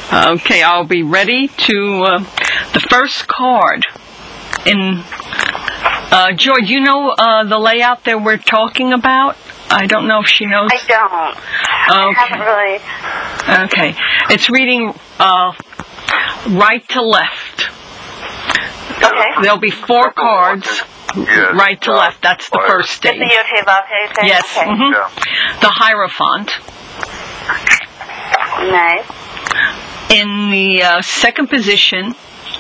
Okay, I'll be ready to the first card. Joy, do you know the layout that we're talking about? I don't know if she knows. I don't. Okay. I haven't really. Okay. It's reading right to left. Okay. There'll be 4 cards, right to left. That's the first stage. It's the Yod Vav Hey thing? Yes. Okay. Mm-hmm. Yeah. The Hierophant. Nice. In the second position,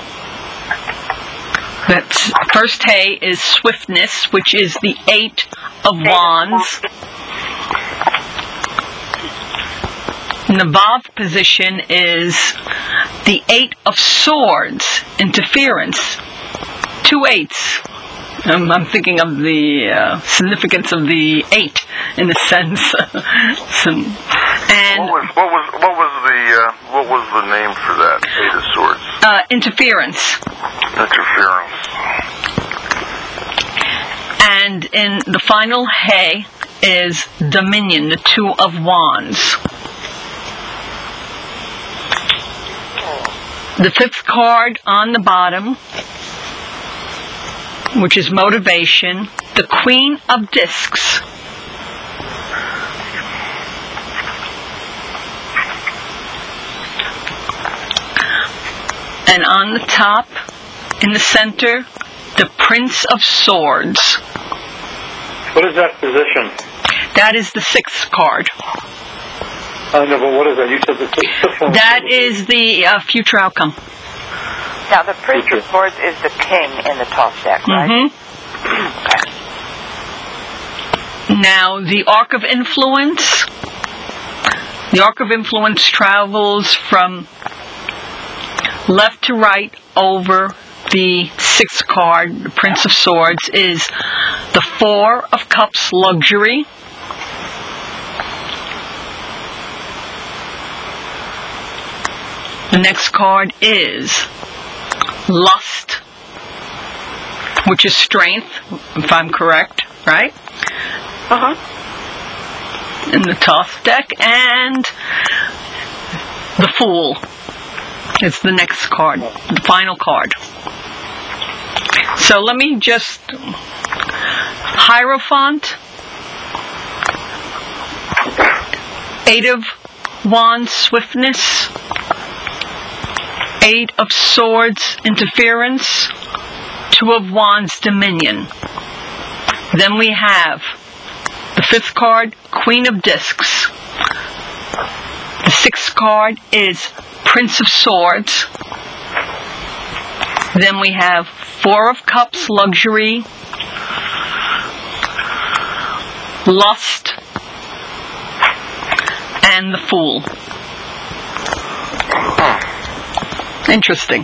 that's first hay is Swiftness, which is the 8 of Wands. In the Vav position is the 8 of Swords, Interference. 2 8s. I'm thinking of the significance of the 8 in a sense. And what was the name for that? 8 of Swords. Interference. Interference. And in the final hay is Dominion, the 2 of Wands. The 5th card on the bottom, which is Motivation, the Queen of Discs. And on the top, in the center, the Prince of Swords. What is that position? That is the 6th card. I know, but what is that? You said the 6th one. That is the future outcome. Now, the Prince of Swords is the king in the toss deck, right? Mm-hmm. Now, the Arc of Influence. The Arc of Influence travels from left to right over the 6th card, the Prince of Swords, is the 4 of Cups, Luxury. The next card is Lust, which is Strength, if I'm correct, right? Uh-huh. In the toss deck. And the Fool. It's the next card, the final card. So let me just... Hierophant, 8 of Wands, Swiftness, 8 of Swords, Interference, 2 of Wands, Dominion. Then we have the 5th card, Queen of Discs. The 6th card is Prince of Swords. Then we have 4 of Cups, Luxury, Lust, and the Fool. Interesting.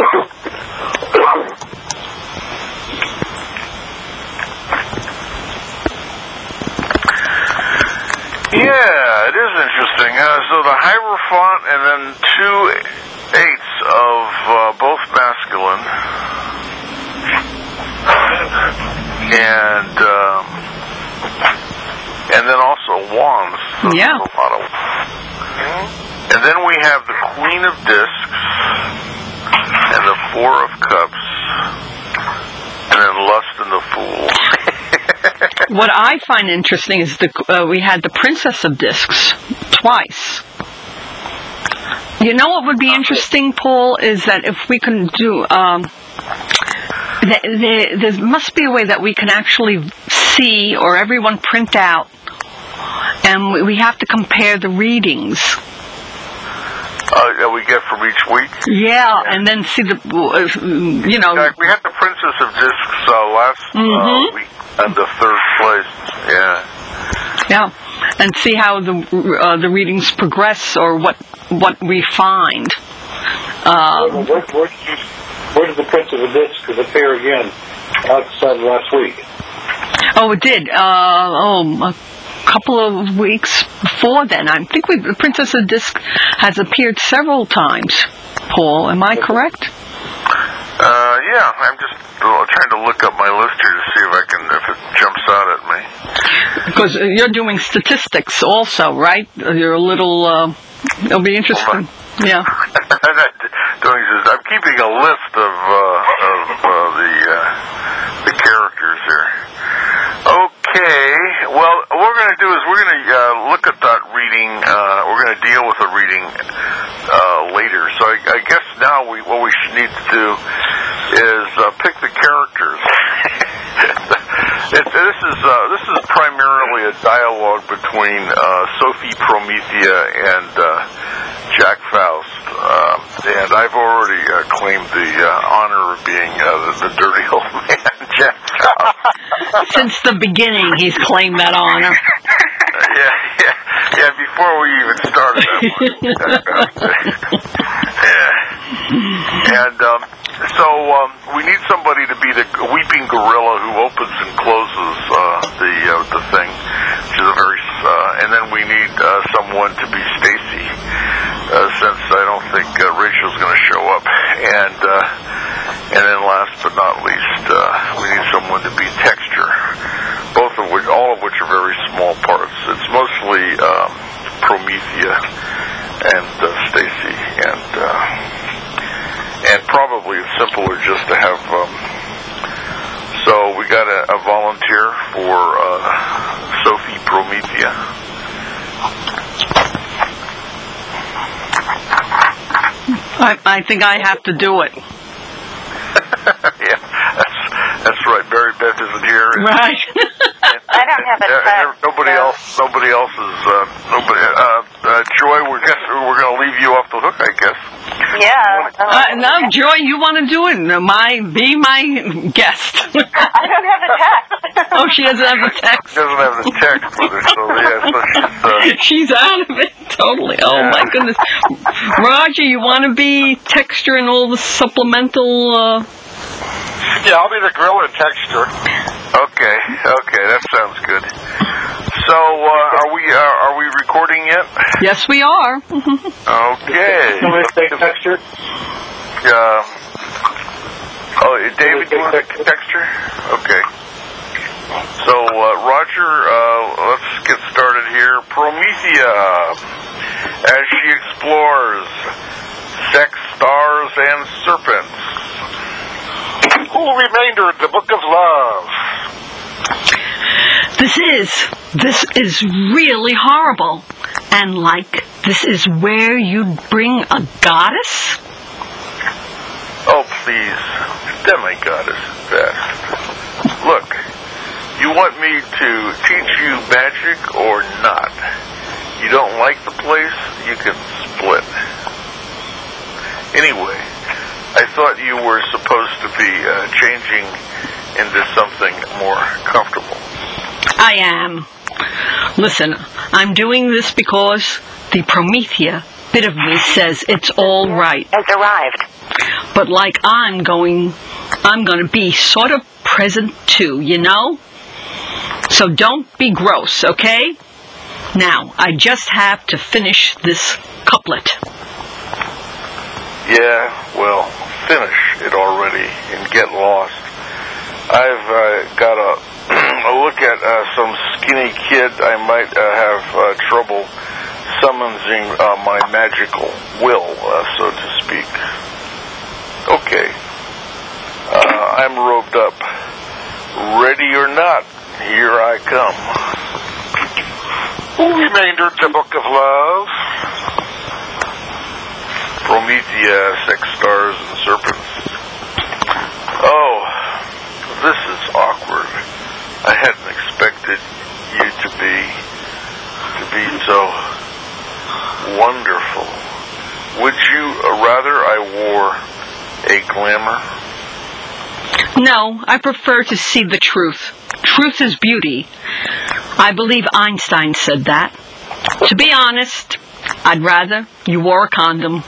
Yeah, it is interesting. So the Hierophant and then 2 8s of both masculine. And then also wands. Yeah. And then we have the Queen of Discs and the 4 of Cups, and then Lust and the Fool. What I find interesting is we had the Princess of Discs twice. You know what would be interesting, Paul, is that if we can do... there must be a way that we can actually see, or everyone print out, and we have to compare the readings. That we get from each week? Yeah, and then see the, we had the Princess of Discs last week and the 3rd place. Yeah, and see how the readings progress, or what we find. Where did the Prince of the Discs appear again outside last week? Oh, it did. A couple of weeks before then. I think the Princess of Disc has appeared several times. Paul, am I correct? Yeah, I'm just trying to look up my list here to see if it jumps out at me. Because you're doing statistics also, right? You're a little, it'll be interesting. Yeah. I'm not doing this. I'm keeping a list of the characters here. Okay. Well, what we're going to do is we're going to look at that reading. We're going to deal with the reading later. So I guess now what we should need to do is pick the characters. This is primarily a dialogue between Sophie Promethea and Jack Faust, and I've already claimed the honor of being the dirty old man, Jack Faust. Since the beginning, he's claimed that honor. Yeah. Before we even started that one. Yeah. And so we need somebody to be the weeping gorilla who opens and closes the thing, which is a very. And then we need someone to be Stacy, since I don't think Rachel's going to show up. And then last but not least, we need someone to be Texture. All of which are very small parts. It's mostly Promethea and Stacy, and probably it's simpler just to have. So we got a volunteer for Sophie Promethea. I think I have to do it. Yeah, that's right. Mary Beth isn't here. Right. I don't have a text. Nobody else is. Joy, we're going to leave you off the hook, I guess. Yeah. No, Joy, you want to do it? Be my guest. I don't have a text. Oh, she doesn't have a text. She doesn't have the text with her, so she's out of it totally. Oh my goodness, Roger, you want to be Texture and all the supplemental? Yeah, I'll be the gorilla Texture. Okay, that sounds good. So, are we recording yet? Yes, we are. Okay. Can we take Texture? David, you want to take Texture? Okay. So, Roger, let's get started here. Promethea, as she explores sex, stars, and serpents. Who remainder of the Book of Love? This is really horrible. And this is where you bring a goddess? Oh, please. Demi-goddess is best. Look, you want me to teach you magic or not? You don't like the place? You can split. Anyway, I thought you were supposed to be changing into something more comfortable. I am. Listen, I'm doing this because the Promethea bit of me says it's all right. Has arrived. But I'm going to be sort of present too, you know? So don't be gross, okay? Now, I just have to finish this couplet. Yeah, well, finish it already and get lost. I've got a look at some skinny kid. I might have trouble summoning my magical will, so to speak. Okay. I'm robed up. Ready or not, here I come. Who remainder of the Book of Love? Promethea, sex, stars, and serpents. Oh, this is awkward. I hadn't expected you to be so wonderful. Would you rather I wore a glamour? No, I prefer to see the truth. Truth is beauty. I believe Einstein said that. To be honest, I'd rather you wore a condom.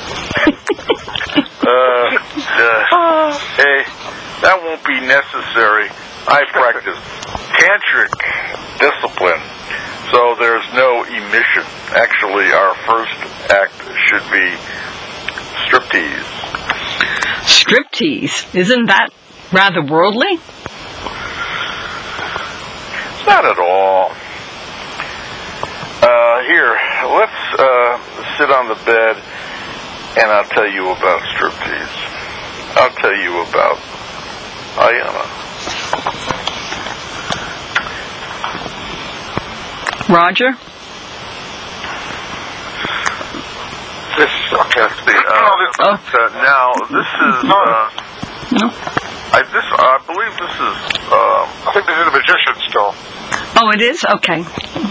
Hey, that won't be necessary. I practice tantric discipline, so there's no emission. Actually, our first act should be striptease. Striptease? Isn't that rather worldly? Not at all. Here, let's sit on the bed And I'll tell you about striptease. I'll tell you about Ayana. Roger? Now, this is... No? I believe this is... I think this is a magician still. Oh, it is? Okay.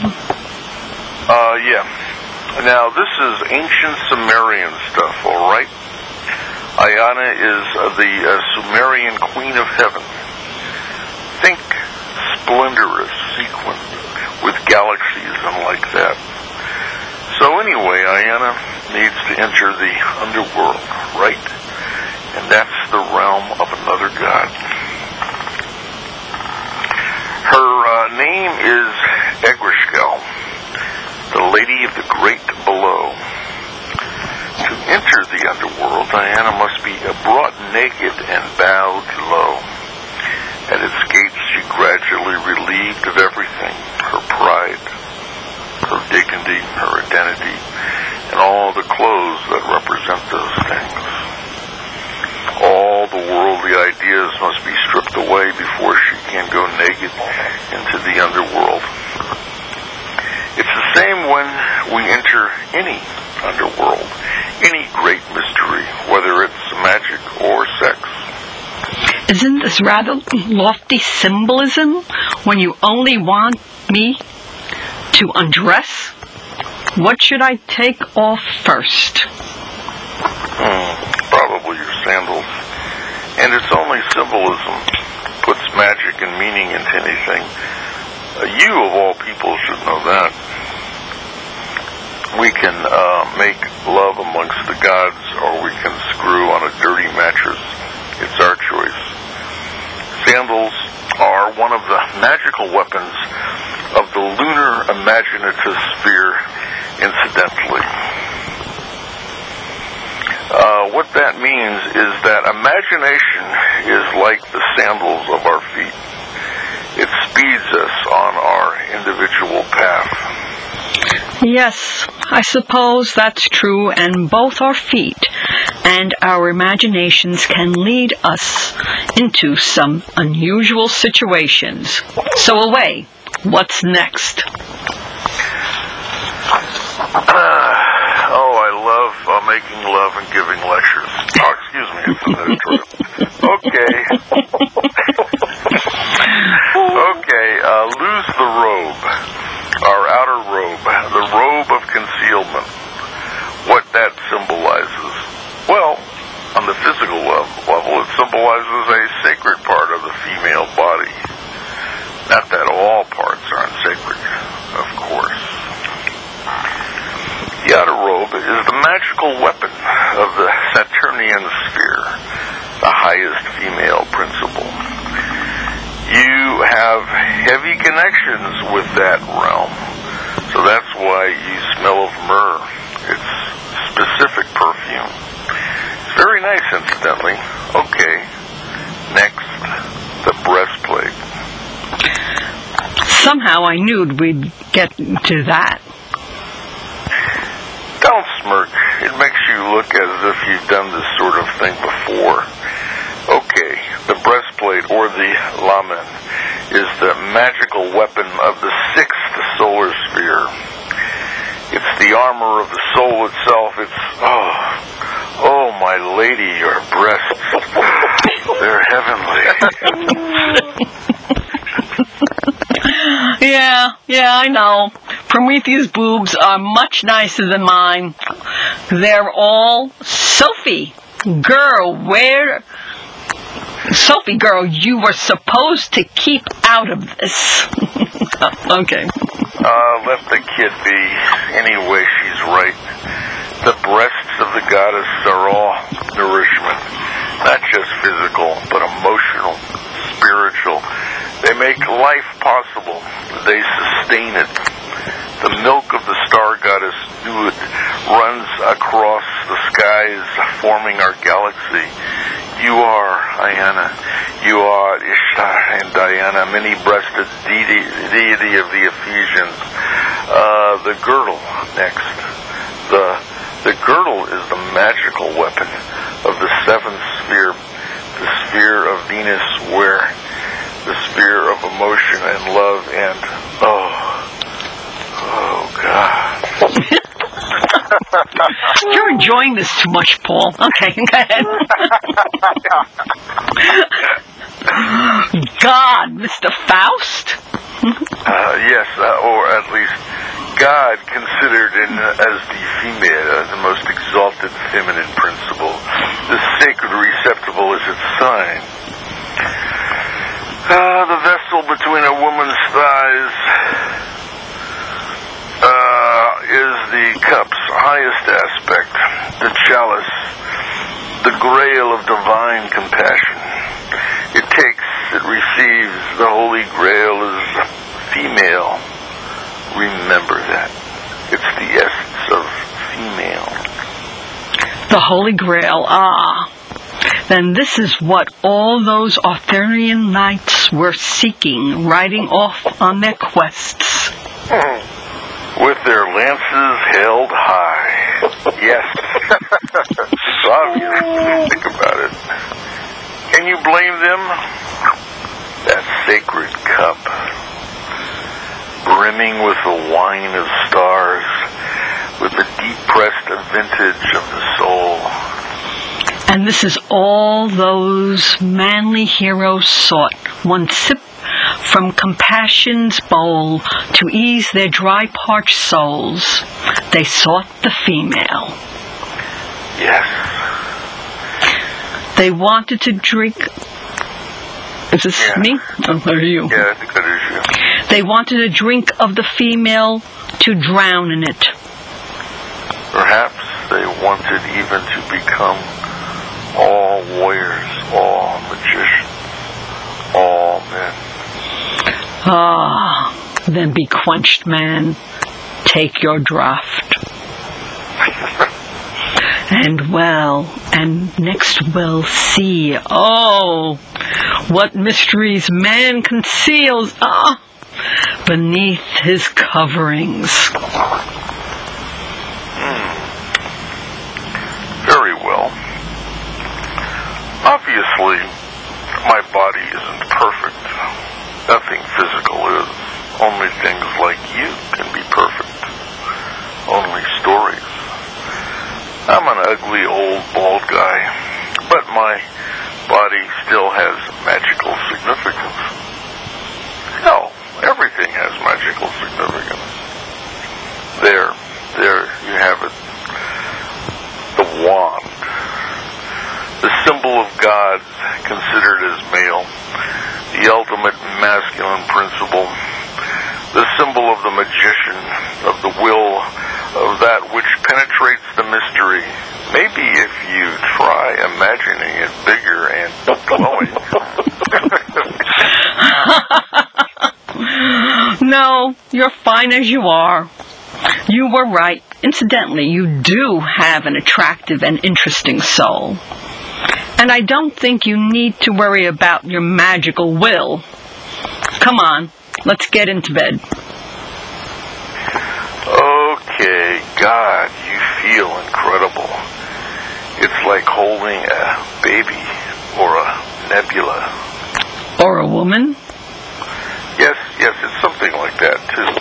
Yeah. Now, this is ancient Sumerian stuff, all right? Ayana is the Sumerian Queen of Heaven. Think splendorous, sequined, with galaxies and like that. So anyway, Ayana needs to enter the underworld, right? And that's the realm of another god. Her name is Egrishgal, the Lady of the Great Below. To enter the underworld, Ayana must be brought naked and bowed low. At its gates, she gradually relieved of everything, her pride, her dignity, her identity, and all the clothes that represent those things. All the worldly ideas must be stripped away before she can go naked into the underworld. It's the same when we enter any underworld, any great mystery, whether it's magic or sex. Isn't this rather lofty symbolism when you only want me to undress? What should I take off first? Probably your sandals. And it's only symbolism puts magic and meaning into anything. You, of all people, should know that. We can make love amongst the gods, or we can screw on a dirty mattress. It's our choice. Sandals are one of the magical weapons of the lunar imaginative sphere, incidentally. What that means is that imagination is like the sandals of our feet. It speeds us on our individual path. Yes, I suppose that's true, and both our feet and our imaginations can lead us into some unusual situations. So away, what's next? I love making love and giving lectures. Oh, excuse me, it's an editorial. Okay, lose the robe, our outer robe, the robe of concealment. What that symbolizes? Well, on the physical level, it symbolizes a sacred part of the female body. Not that all parts aren't sacred, of course. The outer robe is the magical weapon of the Saturnian sphere, the highest female principle. You have heavy connections with that realm, so that's why you smell of myrrh. It's specific perfume. It's very nice, incidentally. Okay, next, the breastplate. Somehow I knew we'd get to that. Don't smirk. It makes you look as if you've done this sort of thing before. Okay, the breastplate, or the lamen, is the magical weapon of the sixth solar sphere. It's the armor of the soul itself. It's, oh my lady, your breasts, they're heavenly. Yeah, I know. Prometheus' boobs are much nicer than mine. They're all... Sophie, girl, Sophie, girl, you were supposed to keep out of this. Okay. Let the kid be. Anyway, she's right. The breasts of the goddess are all nourishment. Not just physical, but emotional, spiritual. They make life possible. They sustain it. The milk of the star goddess Nut runs across the skies, forming our galaxy. You are Ayana. You are Ishtar and Diana, many-breasted deity of the Ephesians. The girdle next. The The girdle is the magical weapon of the seventh sphere, the sphere of Venus, where the sphere of emotion and love and, oh God. You're enjoying this too much, Paul. Okay, go ahead. God, Mr. Faust? Yes, or at least God considered as the female, the most exalted feminine principle. The sacred receptacle is its sign. The vessel between a woman's thighs is the cup's highest aspect, the chalice, the grail of divine compassion. It takes, it receives, the Holy Grail is female. Remember that. It's the essence of female. The Holy Grail, Then this is what all those Arthurian knights were seeking, riding off on their quests. With their lances held high. Yes. It's obvious when you think about it. Can you blame them? That sacred cup, brimming with the wine of stars, with the deep-pressed vintage of the soul. And this is all those manly heroes sought, one sip from compassion's bowl to ease their dry, parched souls. They sought the female. Yes. They wanted to drink... Is this me? Oh, or you? Yeah, I think that is you. They wanted a drink of the female to drown in it. Perhaps they wanted even to become all warriors, all magicians, all men. Then be quenched, man. Take your draught. And next we'll see. Oh, what mysteries man conceals. Beneath his coverings. Very well. Obviously, my body isn't perfect. Nothing physical is. Only things like you can be perfect. Only stories. I'm an ugly old bald guy, but my body still has magical significance. Hell, everything has magical significance. There you have it. The wand. The symbol of God considered as male. The ultimate masculine principle. The symbol of the magician, of the will, of that which penetrates the mystery. Maybe if you try imagining it bigger and glowing. No, you're fine as you are. You were right. Incidentally, you do have an attractive and interesting soul. And I don't think you need to worry about your magical will. Come on, let's get into bed. Okay, God, you feel incredible. It's like holding a baby or a nebula. Or a woman? Yes, it's something like that, too.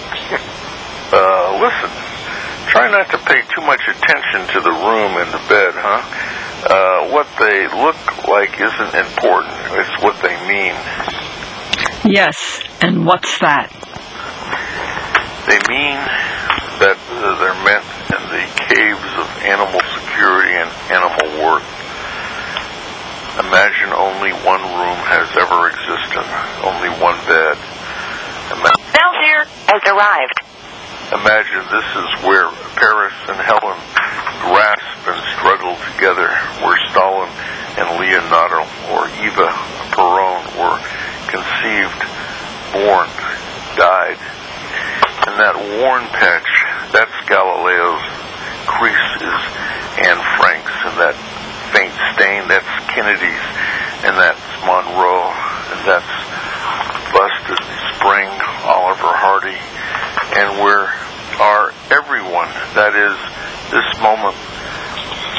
Listen, try not to pay too much attention to the room and the bed, huh? What they look like isn't important. It's what they mean. Yes, and what's that? They mean that they're meant in the caves of animal security and animal worth. Imagine only one room has ever existed, only one bed. Belgier has arrived. Imagine this is where Paris and Helen grasp and struggle together, where Stalin and Leonardo or Eva Peron were conceived, born, died. And that worn patch, that's Galileo's crease is Anne Frank's, and that faint stain, that's Kennedy's, and that's Monroe, and that's busted Spring, Oliver Hardy, and where are everyone, that is, this moment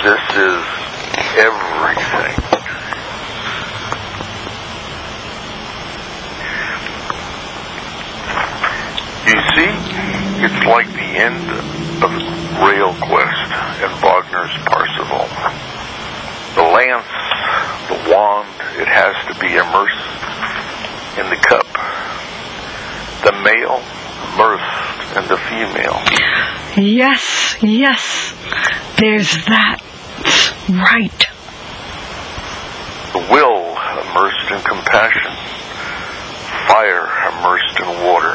This is everything. You see, it's like the end of Rail Quest and Wagner's Parsifal. The lance, the wand, it has to be immersed in the cup. The male immersed in the female. Yes, yes, there's that. Right. The will immersed in compassion. Fire immersed in water.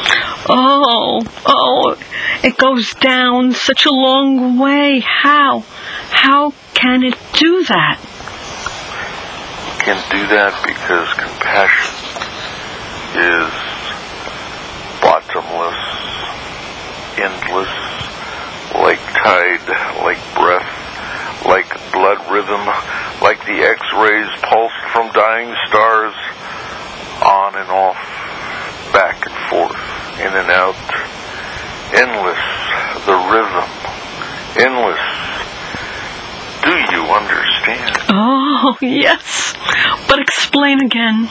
Oh, it goes down such a long way. How can it do that? It can do that because compassion is bottomless, endless, like tide, like breath, like blood rhythm, like the X-rays pulsed from dying stars, on and off, back and forth, in and out, endless, the rhythm, endless. Do you understand? Oh, yes, but explain again.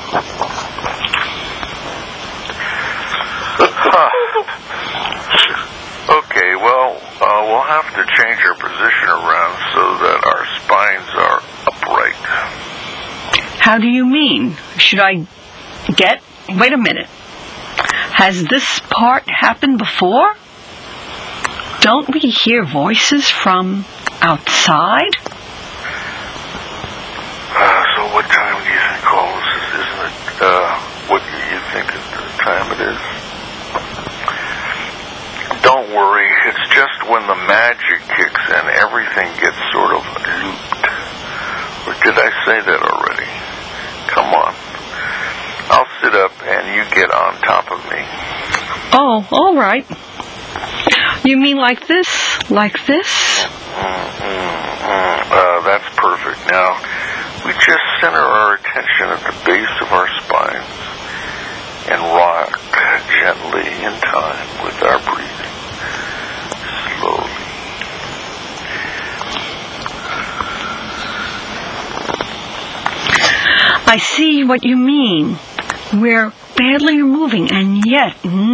Okay, well, we'll have to change our position around so that our spines are upright. How do you mean? Should I wait a minute. Has this part happened before? Don't we hear voices from outside? So what time do you think all this is? Isn't it, what do you think the time it is? Don't worry, it's just when the magic kicks in, everything gets sort of looped. Or did I say that already? Come on. I'll sit up and you get on top of me. Oh, all right. You mean like this? Like this? That's perfect. Now, we just center our attention at the base of our spines and rock gently in time with our breathing. Slowly. I see what you mean. We're badly moving, and yet,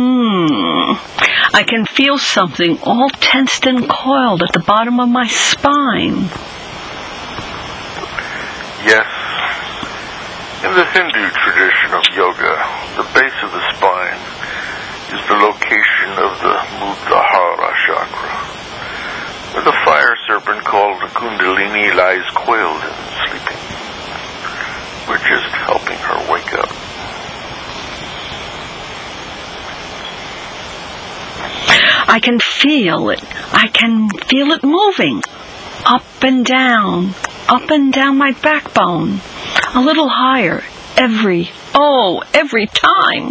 I can feel something all tensed and coiled at the bottom of my spine. Yes. In the Hindu tradition of yoga, the base of the spine is the location of the Muladhara chakra, where the fire serpent called the Kundalini lies coiled and sleeping. We're just helping her wake up. I can feel it. I can feel it moving. Up and down my backbone. A little higher. Every time.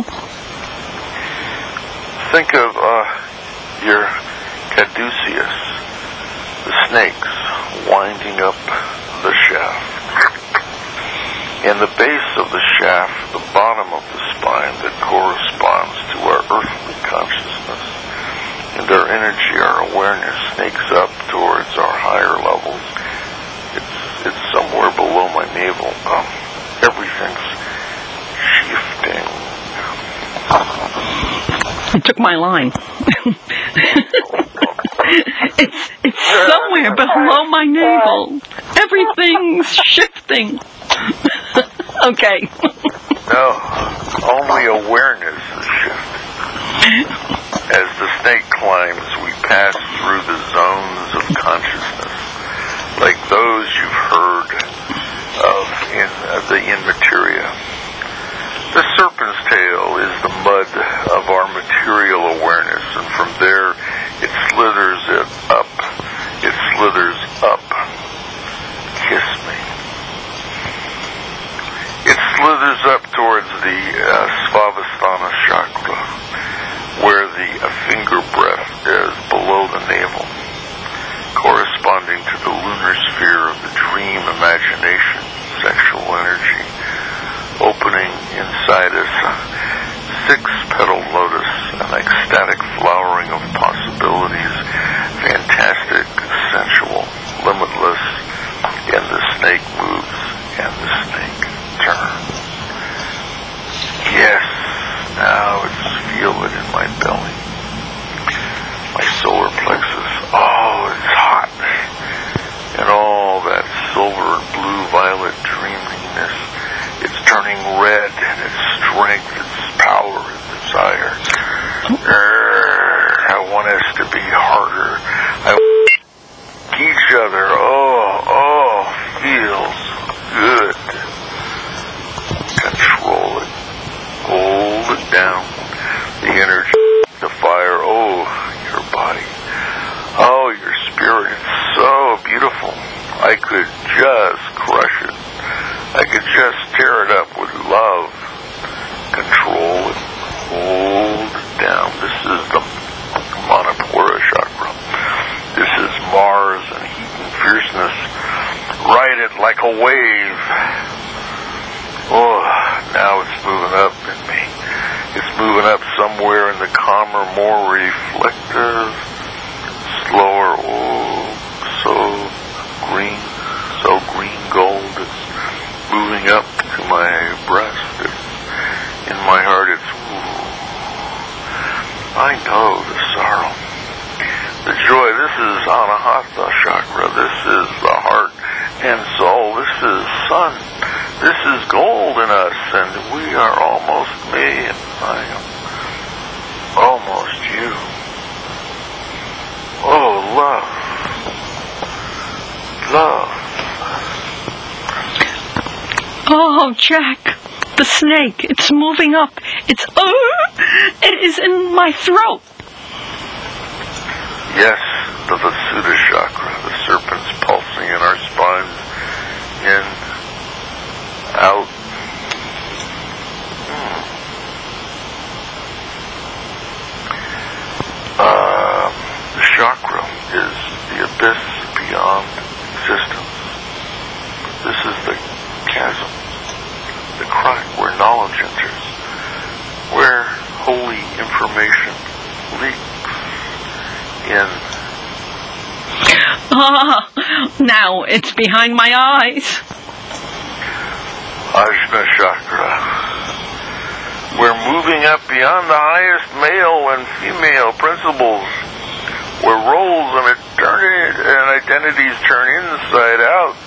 Think of your caduceus, the snakes winding up the shaft. And the base of the shaft, the bottom of the spine that corresponds to our earthly consciousness. And our energy, our awareness snakes up towards our higher levels. It's somewhere below my navel. Everything's shifting. You took my line. It's somewhere below my navel. Everything's shifting. Okay. No, only awareness is shifting. As the snake climbs, we pass through the zones of consciousness, like those you've heard of in the In Materia. The serpent's tail is the mud of our material awareness, and from there it slithers up. It slithers up. Kiss me. It slithers up towards the Svadhisthana chakra, where the finger breath is below the navel, corresponding to the lunar sphere of the dream imagination, sexual energy, opening inside us, six-petaled lotus, an ecstatic flowering of possibilities, fantastic, sensual, limitless, blissful. I could just crush it. I could just tear it up with love, control it, hold it down. This is the Manipura chakra. This is Mars and heat and fierceness. Ride it like a wave. Oh, now it's moving up in me. It's moving up somewhere in the calmer, more reflective, slower. Oh, so green gold. It's moving up to my breast. It's in my heart. It's, I know the sorrow, the joy. This is Anahata chakra. This is the heart and soul. This is sun. This is gold in us, and we are almost me, and I am almost you. Oh, love. Love. Oh, Jack, the snake, it's moving up. It is in my throat. Yes, the Vasuddha chakra, the serpent's pulsing in our spines, in, out. The chakra is the abyss beyond existence. This is the chasm, the crack where knowledge enters, where holy information leaks in. Now it's behind my eyes. Ajna chakra. We're moving up beyond the highest male and female principles, where roles and identities turn inside out.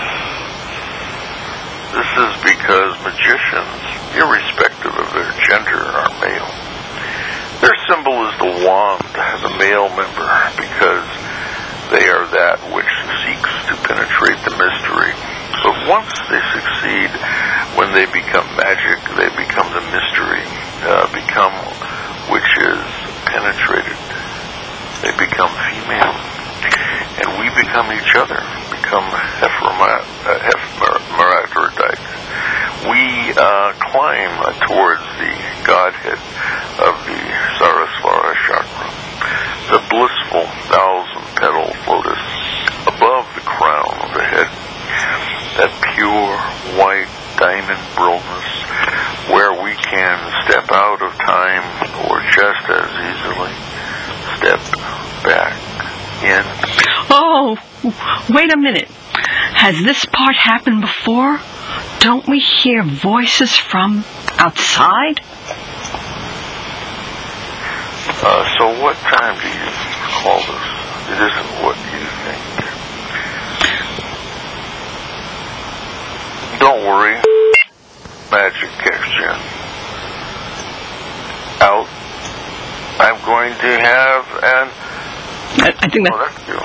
This is because magicians, irrespective of their gender, are male. Their symbol is the wand, the male member, because they are that which seeks to penetrate the mystery. But once they succeed, when they become magic, they become the mystery, become which is penetrated. They become female, and we become each other, become hermaphrodites. We climb towards the Godhead of the Sarasvara chakra, the blissful thousand-petal lotus above the crown of the head, that pure white diamond brillness where we can step out of time or just as easily step back in. Oh, wait a minute. Has this part happened before? Don't we hear voices from outside? So what time do you call this? It isn't what you think. Don't worry. Magic kicks in. Out. I'm going to have an... I think Oh, that that's you.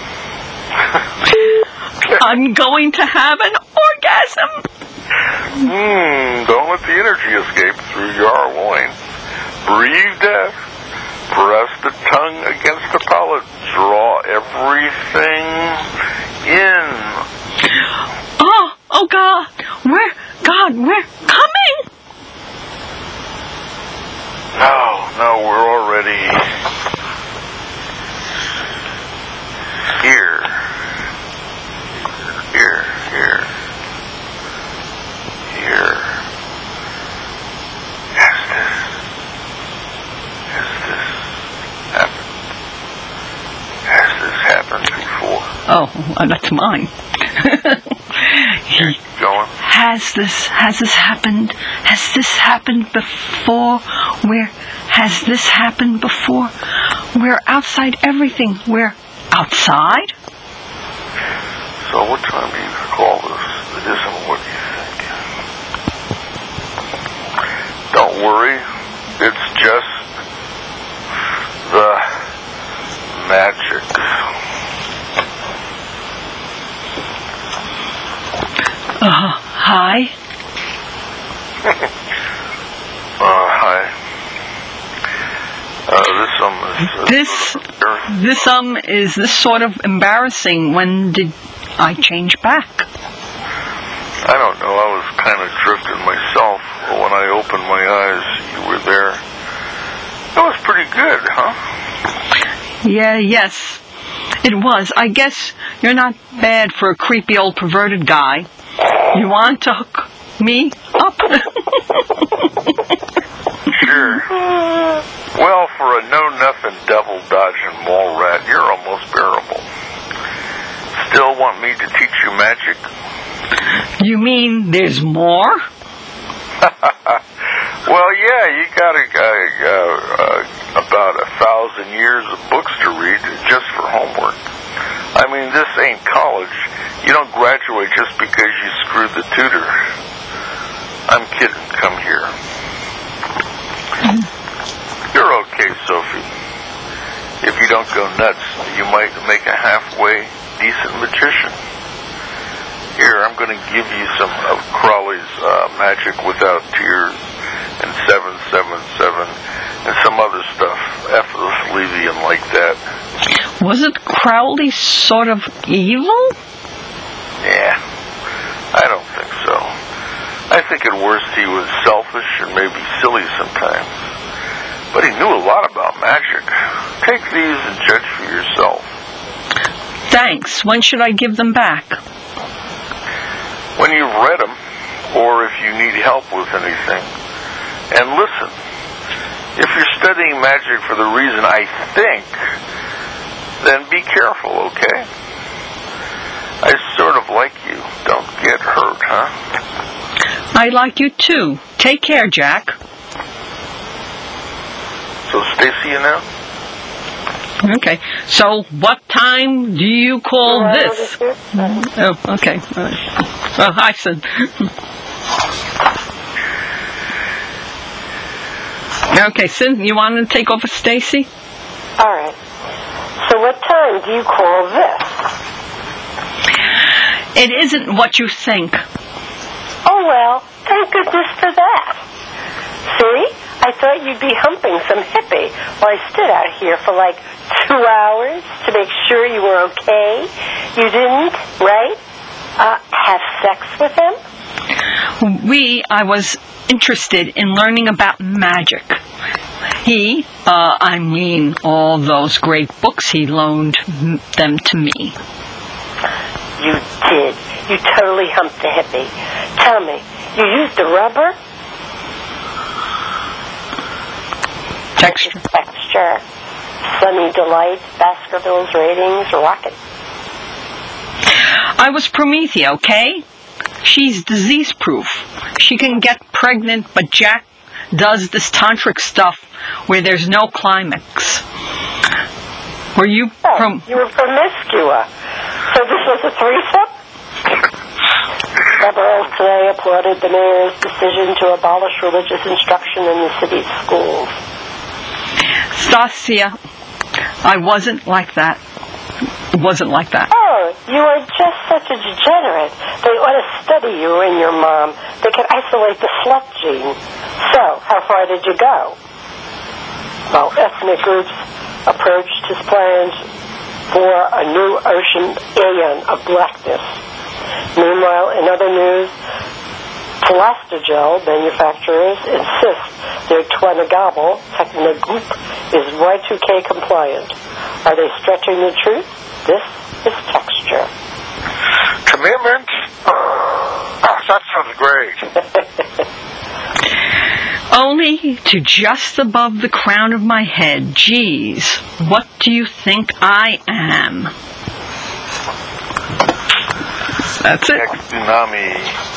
I'm going to have an orgasm. Don't let the energy escape through your loins. Breathe death. Press the tongue against the palate. Draw everything in. Oh God, we're coming. No, we're already here. Has this happened before? Oh, that's mine. Keep going. Has this happened? Has this happened before? Where has this happened before? We're outside everything. We're outside. So what time do you call this? It isn't what you think. Don't worry. It's just the magic. Hi. Hi. This This is this sort of embarrassing. When did I change back? I don't know. I was kind of drifting myself. But when I opened my eyes, you were there. That was pretty good, huh? Yes, it was. I guess you're not bad for a creepy old perverted guy. You want to hook me up? Sure. Well, for a know-nothing, devil-dodging mall rat, you're almost bearable. Still want me to teach you magic? You mean there's more? Well, yeah, you got about 1,000 years of books to read just for homework. I mean, this ain't college. You don't graduate just because you screwed the tutor. I'm kidding. Come here. You're okay, Sophie. If you don't go nuts, you might make a halfway decent magician. Here, I'm going to give you some of Crowley's Magic Without Tears and 777 and some other stuff, effortlessly and like that. Wasn't Crowley sort of evil? Yeah, I don't think so. I think at worst he was selfish and maybe silly sometimes. But he knew a lot about magic. Take these and judge for yourself. Thanks. When should I give them back? When you've read them, or if you need help with anything. And listen, if you're studying magic for the reason I think, then be careful, okay? I sort of like you. Don't get hurt, huh? I like you too. Take care, Jack. So Stacy, you know? Okay. So what time do you call this? Oh, okay. Well, I said. Okay, Sid, you want to take over Stacy? All right. So what time do you call this? It isn't what you think. Oh, well, thank goodness for that. See? I thought you'd be humping some hippie while I stood out here for like 2 hours to make sure you were okay. You didn't, right? Have sex with him? I was interested in learning about magic. All those great books, he loaned them to me. You did. You totally humped the hippie. Tell me, you used the rubber? Texture. Sunny Delight, Baskerville's Ratings, Rocket. I was Promethea, okay? She's disease-proof. She can get pregnant, but Jack does this tantric stuff where there's no climax. Were you... You were promiscua. So this was a threesome? Liberals today applauded the mayor's decision to abolish religious instruction in the city's schools. Stasia, I wasn't like that. It wasn't like that. Oh, you are just such a degenerate. They ought to study you and your mom. They could isolate the slut gene. So, how far did you go? Well, ethnic groups approached his plans for a new ocean aeon of blackness. Meanwhile, in other news, Plastogel manufacturers insist their Twanagable Technogoop is Y2K compliant. Are they stretching the truth? This is Texture. Commitment? That sounds great. Only to just above the crown of my head. Geez, what do you think I am? That's it. Next tsunami.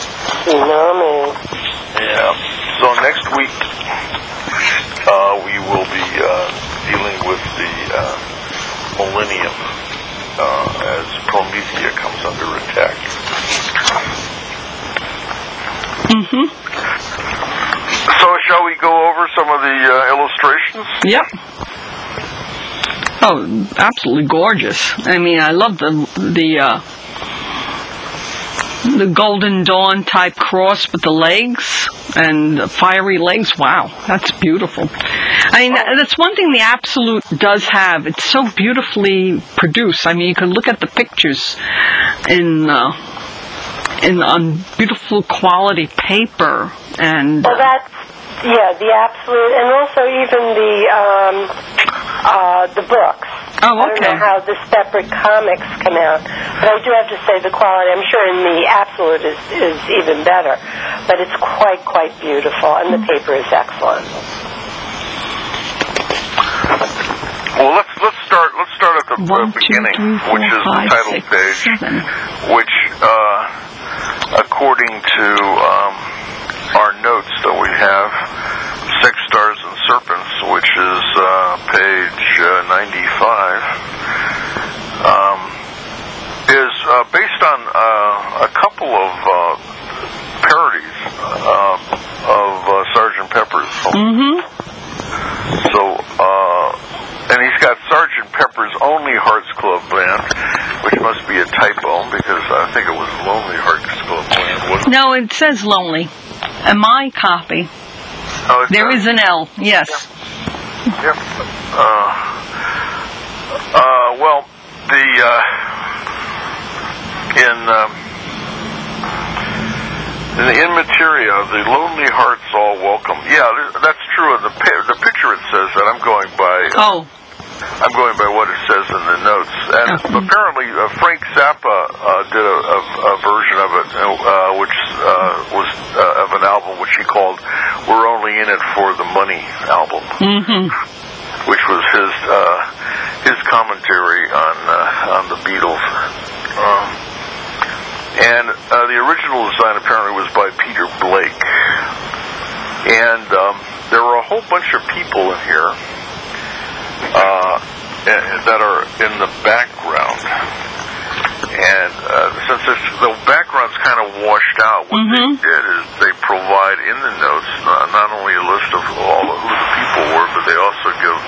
Yeah. So next week, we will be dealing with the millennium as Promethea comes under attack. Mm-hmm. So shall we go over some of the illustrations? Yep. Oh, absolutely gorgeous. I mean, I love the Golden Dawn type cross with the legs and the fiery legs. Wow, that's beautiful. I mean, that's one thing the Absolute does have. It's so beautifully produced. I mean, you can look at the pictures on beautiful quality paper, and well, that's the Absolute, and also even the books. Oh, okay. I don't know how the separate comics come out, but I do have to say the quality, I'm sure in the Absolute is even better, but it's quite beautiful, and the paper is excellent. Well, let's start at the beginning, which is the title page, which, according to our notes that we have, Sex, Stars, and Serpents, which is page 95, is based on a couple of parodies of Sgt. Pepper's. So, and he's got Sgt. Pepper's Only Hearts Club Band, which must be a typo because I think it was Lonely Hearts Club Band, wasn't it? No, it says Lonely. In my copy, there is an L. Yes. Yep. Well, in materia, the Lonely Hearts All Welcome. Yeah, that's true. In the picture it says that. I'm going by what it says in the notes. And apparently Frank Zappa did a version of it, which was of an album which he called "We're Only in It for the Money" album, which was his commentary on the Beatles. And the original design apparently was by Peter Blake. And there were a whole bunch of people in here that are in the background. And since the background's kind of washed out, what they did is they provide in the notes not only a list of who the people were, but they also give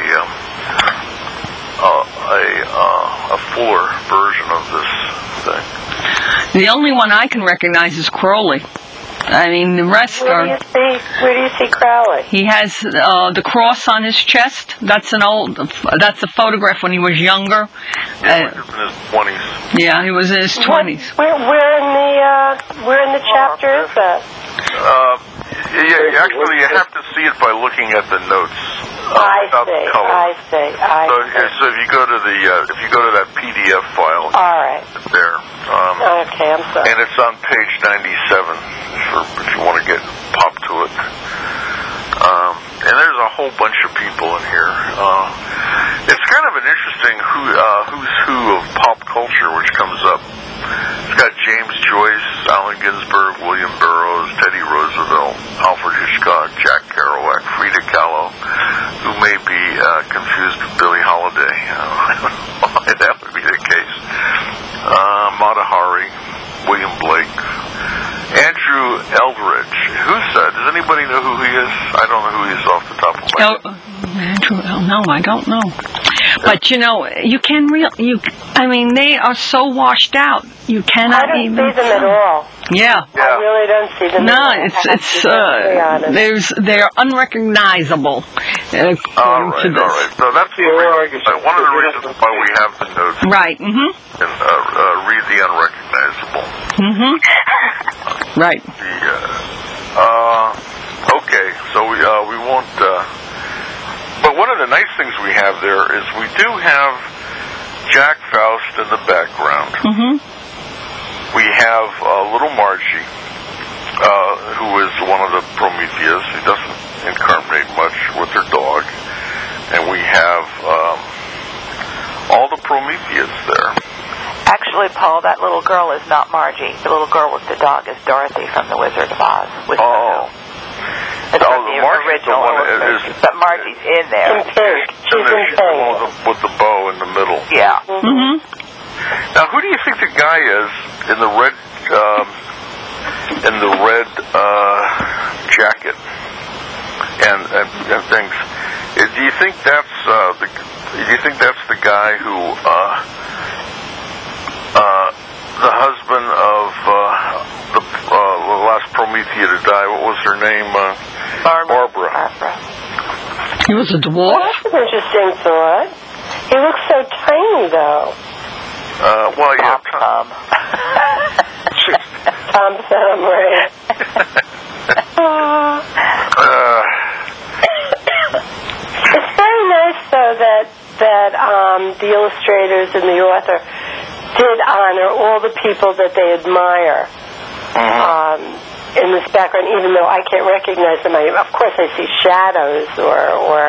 a fuller version of this thing. The only one I can recognize is Crowley. I mean, the rest Where do you see Crowley? He has the cross on his chest. That's that's a photograph when he was younger. Yeah, he was in his 20s. Yeah, he was in his 20s. Where in the chapter is that? Yeah, actually, you have to see it by looking at the notes. I see. So if you go to that PDF file, all right, it's there. Okay, I'm sorry. And it's on page 97 if you want to get pop to it. And there's a whole bunch of people in here. It's kind of an interesting who's who of pop culture, which comes up. It's got James Joyce, Allen Ginsberg, William Burroughs, Teddy Roosevelt, Alfred Hitchcock, Jack Kerouac, Frida Kahlo, who may be confused with Billie Holiday. I don't know why that would be the case. Mata Hari, William Blake, Andrew Eldridge. Who's that? Does anybody know who he is? I don't know who he is off the top of my head. Andrew, no, I don't know. But you know, I mean, they are so washed out. You cannot I don't even see them at all. Yeah. I really don't see them. No, they're unrecognizable. All right. So that's one of the reasons why we have the notes. Right. And read the unrecognizable. Right. Okay. So we won't. But one of the nice things we have there is we do have Jack Faust in the background. We have little Margie, who is one of the Prometheus. He doesn't incarnate much with her dog. And we have all the Prometheus there. Actually, Paul, that little girl is not Margie. The little girl with the dog is Dorothy from The Wizard of Oz. It's from the original illustration. But Margie's in there. In pink. She's in pink. With the bow in the middle. Yeah. Now, who do you think the guy is in the red jacket and things? Do you think that's the guy who the husband of the last Promethea to die? What was her name? Barbara. He was a dwarf? Well, that's an interesting thought. He looks so tiny, though. Well, yeah. Tom Thumb, right? It's very nice, though, that the illustrators and the author did honor all the people that they admire in this background, even though I can't recognize them. Of course, I see shadows or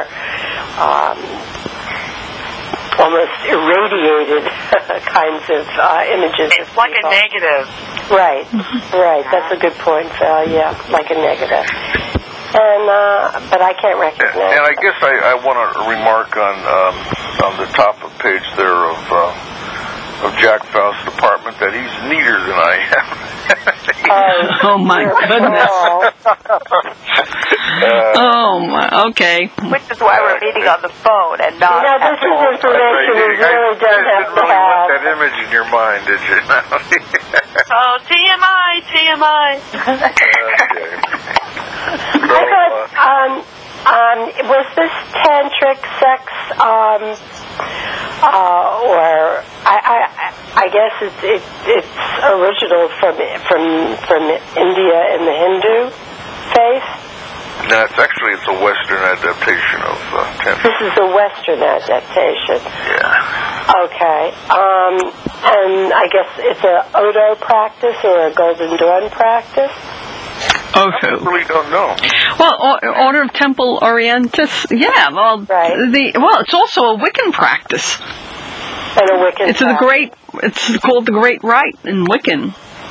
almost irradiated kinds of images. It's like a negative. Right. That's a good point, Phil. Yeah, like a negative. And but I can't recognize. And I guess I want to remark on the top of page there of Jack Faust's apartment that he's neater than I am. Oh my goodness. Oh my. Okay. Which is why we're meeting on the phone and not. This is information we really don't have to have. That image in your mind, did you? Oh, TMI. I thought, was this tantric sex, or I guess it's original from India in the Hindu faith? No, it's a Western adaptation of tantric. This is a Western adaptation. Yeah. Okay. And I guess it's a Odo practice or a Golden Dawn practice? Okay. I really don't know. Well, Order of Temple Orientis, yeah. Well, right. It's also a Wiccan practice. And a Wiccan. It's called the Great Rite in Wiccan.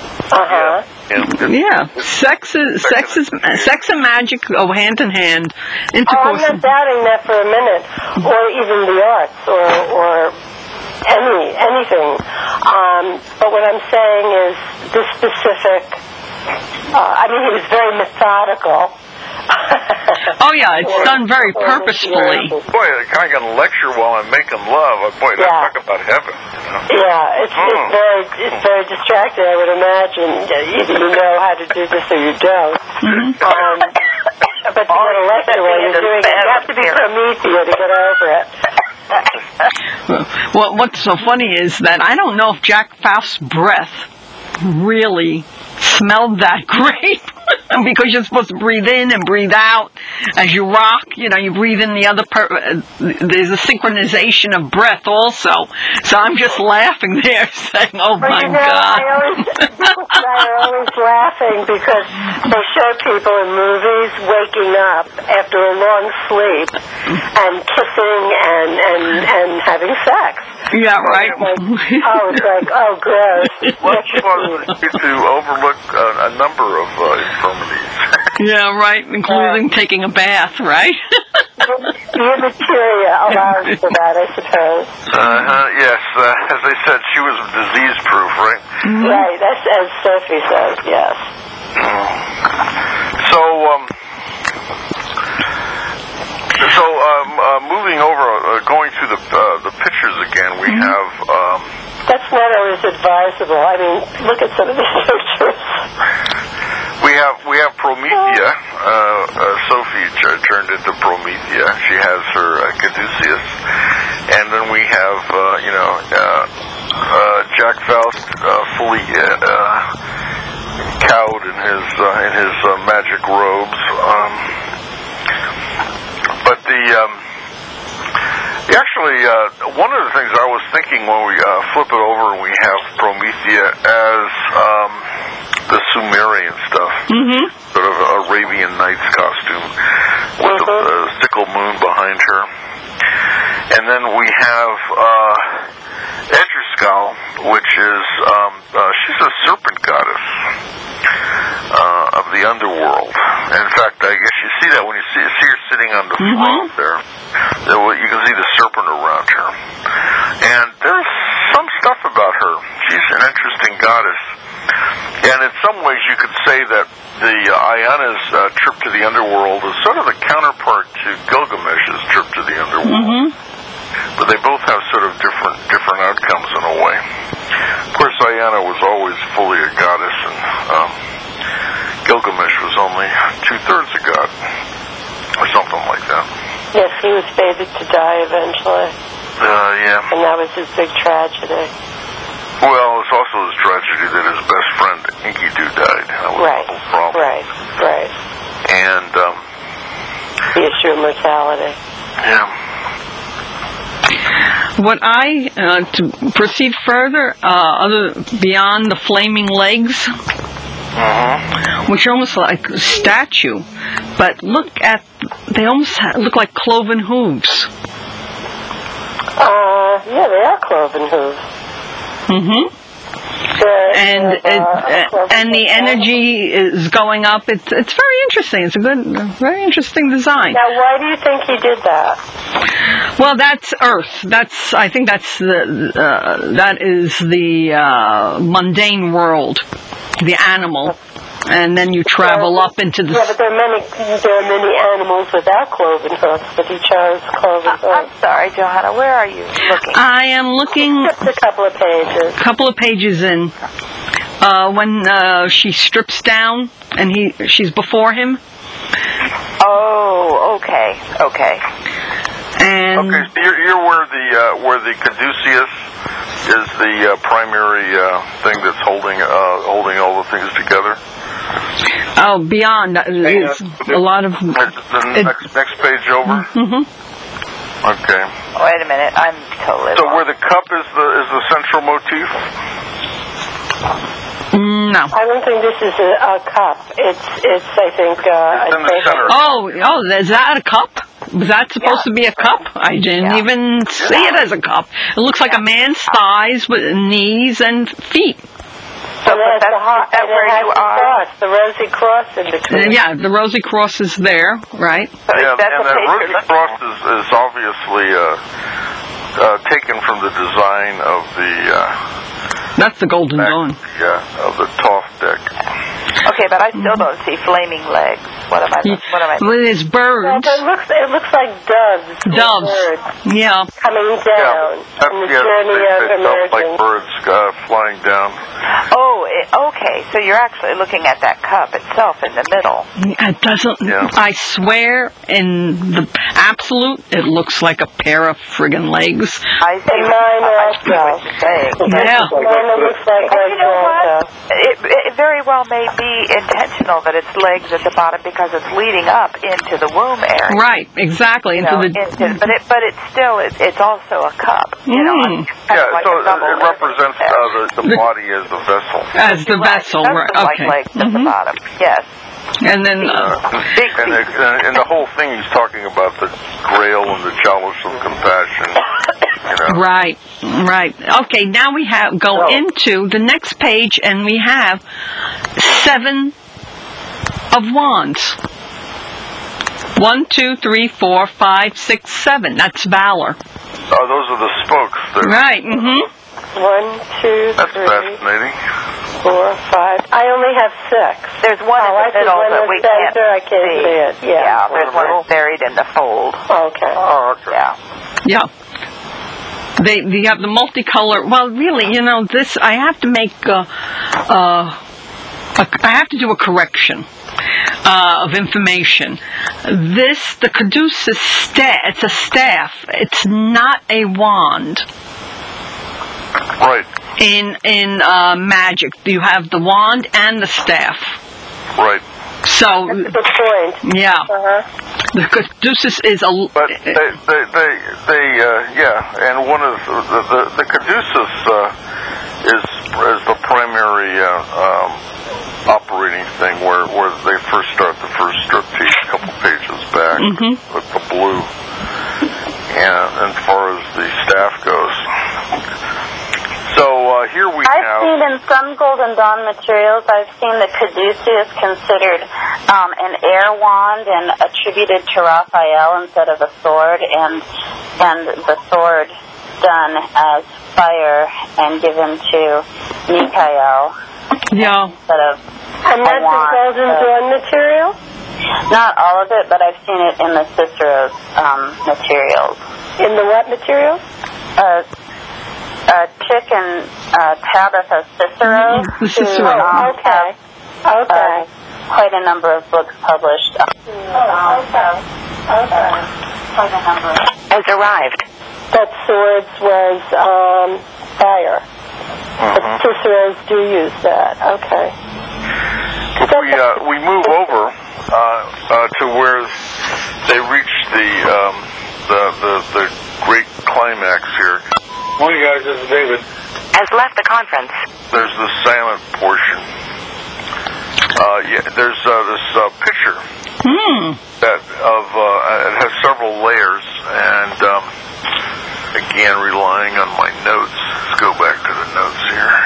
Yeah. Sex and magic go hand in hand. Intercourse. I'm not doubting that for a minute, or even the arts, or anything. But what I'm saying is this specific. He was very methodical. Oh yeah, it's done very purposefully. Boy, I kind of got a lecture while I'm making love. Boy, talk about heaven. You know? Yeah, it's very distracting. I would imagine either you know how to do this or you don't. But to get a lecture while you're doing it, you have to be Promethea to get over it. Well, what's so funny is that I don't know if Jack Faust's breath really smelled that great. Because you're supposed to breathe in and breathe out as you rock. You breathe in the other there's a synchronization of breath also. So I'm just laughing there saying, oh my God. I'm always laughing because they show people in movies waking up after a long sleep and kissing and having sex. Yeah, right. It's like, oh, gross. What's fun to overlook a number of infirmities. Yeah, right, including taking a bath, right? Your material allows for that, I suppose. Yes, as I said, she was disease-proof, right? Mm-hmm. Right, that's as Sophie says, yes. Moving over, going through the pictures again, we have... That's not always advisable. Look at some of these pictures. We have Promethea. Sophie turned into Promethea. She has her Caduceus, and then we have Jack Faust fully cowed in his magic robes. But one of the things I was thinking when we flip it over and we have Promethea as the Sumerian stuff, sort of Arabian Nights costume with the sickle moon behind her, and then we have Edgerskal, which is she's a serpent goddess of the underworld. In fact, I guess you see that when you see her sitting on the throne there. You can see the serpent around her. And there's some stuff about her. She's an interesting goddess. And in some ways you could say that the Ayana's trip to the underworld is sort of the counterpart to Gilgamesh's trip to the underworld. But they both have sort of different outcomes in a way. Of course, Ayana was always fully a goddess, and Gilgamesh was only 2/3 a god, or something like that. Yes, he was fated to die eventually. Yeah. And that was his big tragedy. Well, it's also his tragedy that his best friend, Inky Doo, died. That was Right. the whole problem. Right. And, the issue of mortality. yeah. What to proceed further, beyond the flaming legs, which are almost like a statue, but they almost look like cloven hooves. Yeah, they are cloven hooves. Mm-hmm. And the energy is going up. It's very interesting. It's a very interesting design. Now, why do you think he did that? Well, that's Earth. I think that is the mundane world, the animal, and then you travel up into the. Yeah, but there are many animals without cloven hoofs, but he chose cloven hoofs. I'm sorry, Johanna. Where are you looking? I am looking. Just a couple of pages. Couple of pages in. When she strips down and she's before him. Oh, okay. And okay, so you're where the caduceus is the primary thing that's holding all the things together. Oh, beyond it's a lot of. The next page over. Mm-hmm. Okay. Wait a minute, I'm totally. So where the cup is the central motif. No. I don't think this is a cup. It's I think, it's in the center. Oh, is that a cup? Was that supposed to be a cup? I didn't even see it as a cup. It looks like a man's thighs with knees and feet. So that's where you are? Cross, the rosy cross in between. Yeah, the rosy cross is there, right? So Yeah, that's and that rosy cross is obviously taken from the design of the. That's the Golden Dawn. Yeah, of the Toth deck. Okay, but I still don't see flaming legs. What am I? Well, it's birds. Well, it looks like doves. Doves. Birds Yeah. coming down. They emerging. like birds flying down. Oh, okay. So you're actually looking at that cup itself in the middle. It doesn't. Yeah. I swear, in the absolute, it looks like a pair of friggin' legs. I see what you're saying. Yeah. It looks like And you know what? It very well may be intentional that it's legs at the bottom because it's leading up into the womb area. Right. Exactly. But it's still it's also a cup. You know, Yeah. So it represents the body as the vessel. As the vessel, right? Okay. Like legs at the bottom. Yes. And then. And the whole thing he's talking about the grail and the chalice of compassion. Right. Okay, now we go into the next page, and we have 7 of wands. 1, 2, 3, 4, 5, 6, 7. That's valor. Oh, those are the spokes there. Right. Mm-hmm. 1, 2, 3. That's fascinating. 4, 5. I only have 6. There's one in the middle that we can't see. I can't see it. Yeah, there's one buried in the fold. Okay. Oh, okay. Yeah. They have the multicolor. Well, really, this I have to make. I have to do a correction of information. The caduceus staff. It's a staff. It's not a wand. Right. In magic, you have the wand and the staff. Right. So. That's a good point. Yeah. The caduceus is a. But and one of the caduceus is the primary operating thing where they first start the first striptease a couple pages back with the blue, and as far as the staff goes. So here we have. I've seen in some Golden Dawn materials, I've seen the caduceus considered an air wand and attributed to Raphael instead of a sword, and the sword done as fire and given to Michael. Yeah. Instead of and that's the Golden Dawn material? Not all of it, but I've seen it in the Cicero's materials. In the what material? Chick and Tabitha Cicero. The Cicero. Okay. Quite a number of books published. Okay. Has arrived. That swords was fire. But Cicero's do use that. Okay. We move over to where they reach the great climax here. Morning, guys. This is David. Has left the conference. There's the silent portion. There's this picture that it has several layers, and again, relying on my notes. Let's go back to the notes here.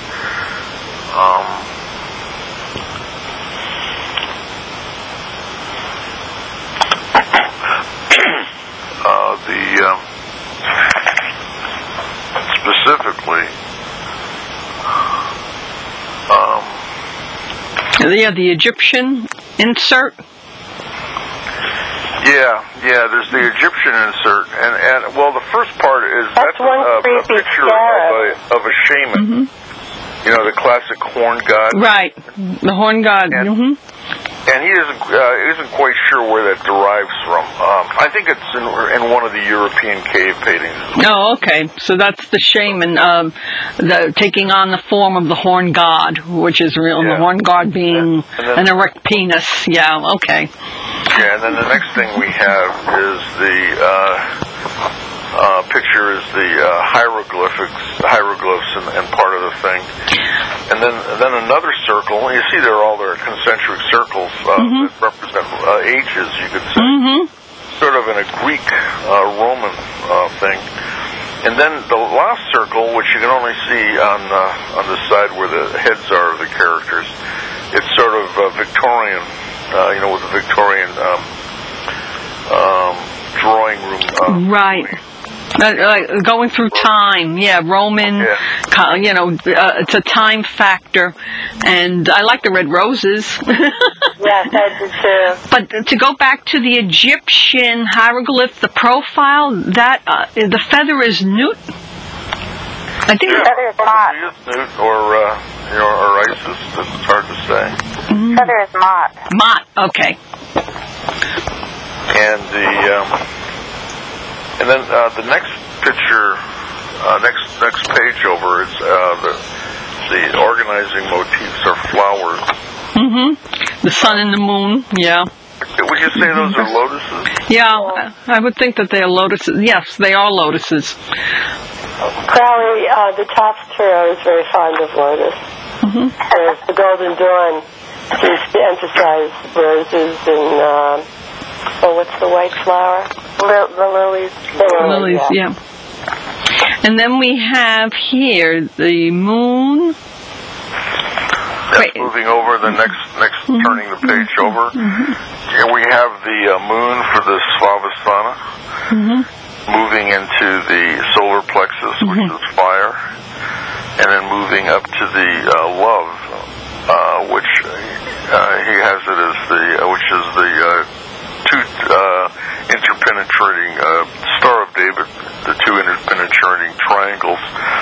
Specifically, the Egyptian insert. There's the Egyptian insert, and well, the first part is that's one a picture of a shaman. You know, the classic horn god. Right, the horn god. And he isn't quite sure where that derives from. I think it's in one of the European cave paintings. Oh, okay. So that's the shaman taking on the form of the horn god, which is real. Yeah. The horn god being an erect penis. Yeah, okay. Yeah, and then the next thing we have is the picture is the hieroglyphs and part of the thing. And then another circle. You see there are all their concentric circles that represent ages, you could say. Sort of in a Greek, Roman thing. And then the last circle, which you can only see on the side where the heads are of the characters, it's sort of Victorian, with the Victorian drawing room. Right. Going through time, Roman, it's a time factor, and I like the red roses. Yes, I do too. But to go back to the Egyptian hieroglyph, the profile, that the feather is newt. I think the feather is Mott. Newt or Isis. It's hard to say. Feather is Mott. Mott. Okay. And then the next picture, next page over, is the organizing motifs are flowers. The sun and the moon. Yeah. Would you say those are lotuses? Yeah, I would think that they are lotuses. Yes, they are lotuses. Crowley, the Topps Tarot is very fond of lotus. Whereas the Golden Dawn seems to emphasize roses and, what's the white flower? The lilies. The lilies, yeah. And then we have here the moon. That's moving over the next turning the page over. Here we have the moon for the Svavasthana, moving into the solar plexus, which is fire, and then moving up to the love, which he has it as which is the two interpenetrating Star of David, the two interpenetrating triangles,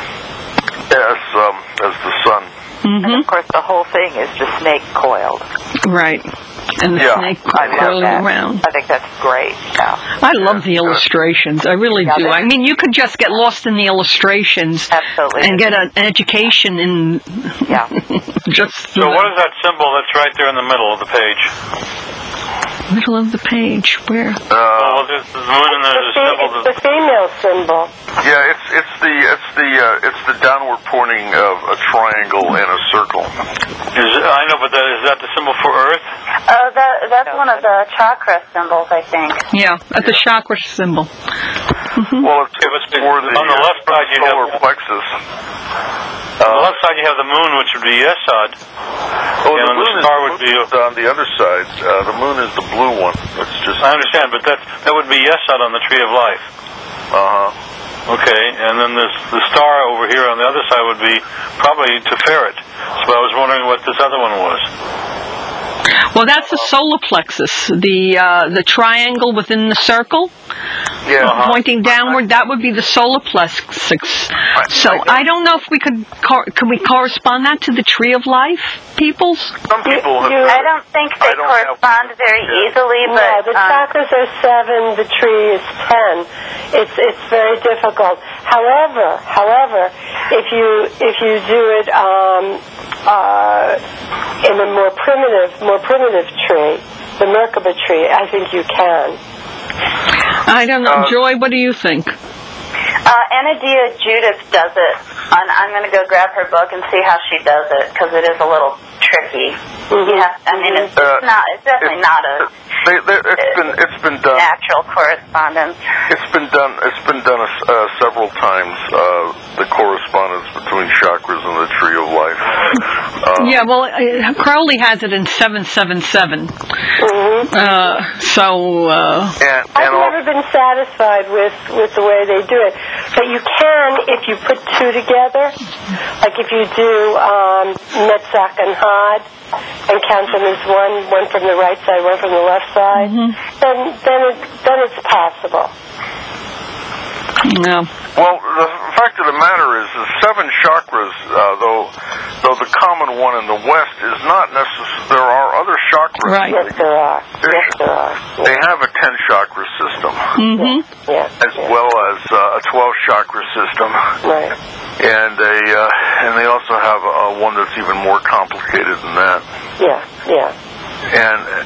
as the sun. And of course, the whole thing is the snake coiled. Right. And the snake coiling around. I think that's great. Yeah. I love the illustrations. I really do. I mean, you could just get lost in the illustrations. Absolutely. And get an education in just... So what is that symbol that's right there in the middle of the page? Middle of the page, where? There's the moon and there's a symbol. It's the female symbol. Yeah, it's the downward pointing of a triangle and a circle. I know, but is that the symbol for Earth? Oh, that's one of the chakra symbols, I think. Yeah, that's the chakra symbol. Well, it's for the on the left side you solar plexus. On the left side you have the moon, which would be Yesod. And the moon star would be on the other side. The moon is the blue one. It's just. I understand, but that would be Yesod on the Tree of Life. Okay, and then the star over here on the other side would be probably Teferet. So I was wondering what this other one was. Well, that's the solar plexus, the triangle within the circle. pointing downward. That would be the solar plexus. So I don't know if we could we correspond that to the tree of life, peoples? Some people have. I don't think they correspond very easily, but no, the chakras are 7, the tree is 10. It's very difficult. However, if you do it in a more primitive tree, the Merkaba tree, I think you can. I don't know. Joy, what do you think? Anadia Judith does it. And I'm going to go grab her book and see how she does it, because it is a little tricky. It's definitely not a it's been done natural correspondence. It's been done several times. The correspondence between chakras and the tree of life. Crowley has it in 777. I've never been satisfied with the way they do it, but you can if you put 2 together. Like if you do Netzach and Had and count them as one from the right side, one from the left side, then it's possible. No. Well, the fact of the matter is the 7 chakras, though the common one in the West is not necessary. There are other chakras. Right. Yes, there are. They have a 10-chakra system, as well as a 12-chakra system. Right. And they also have one that's even more complicated than that. Yeah. And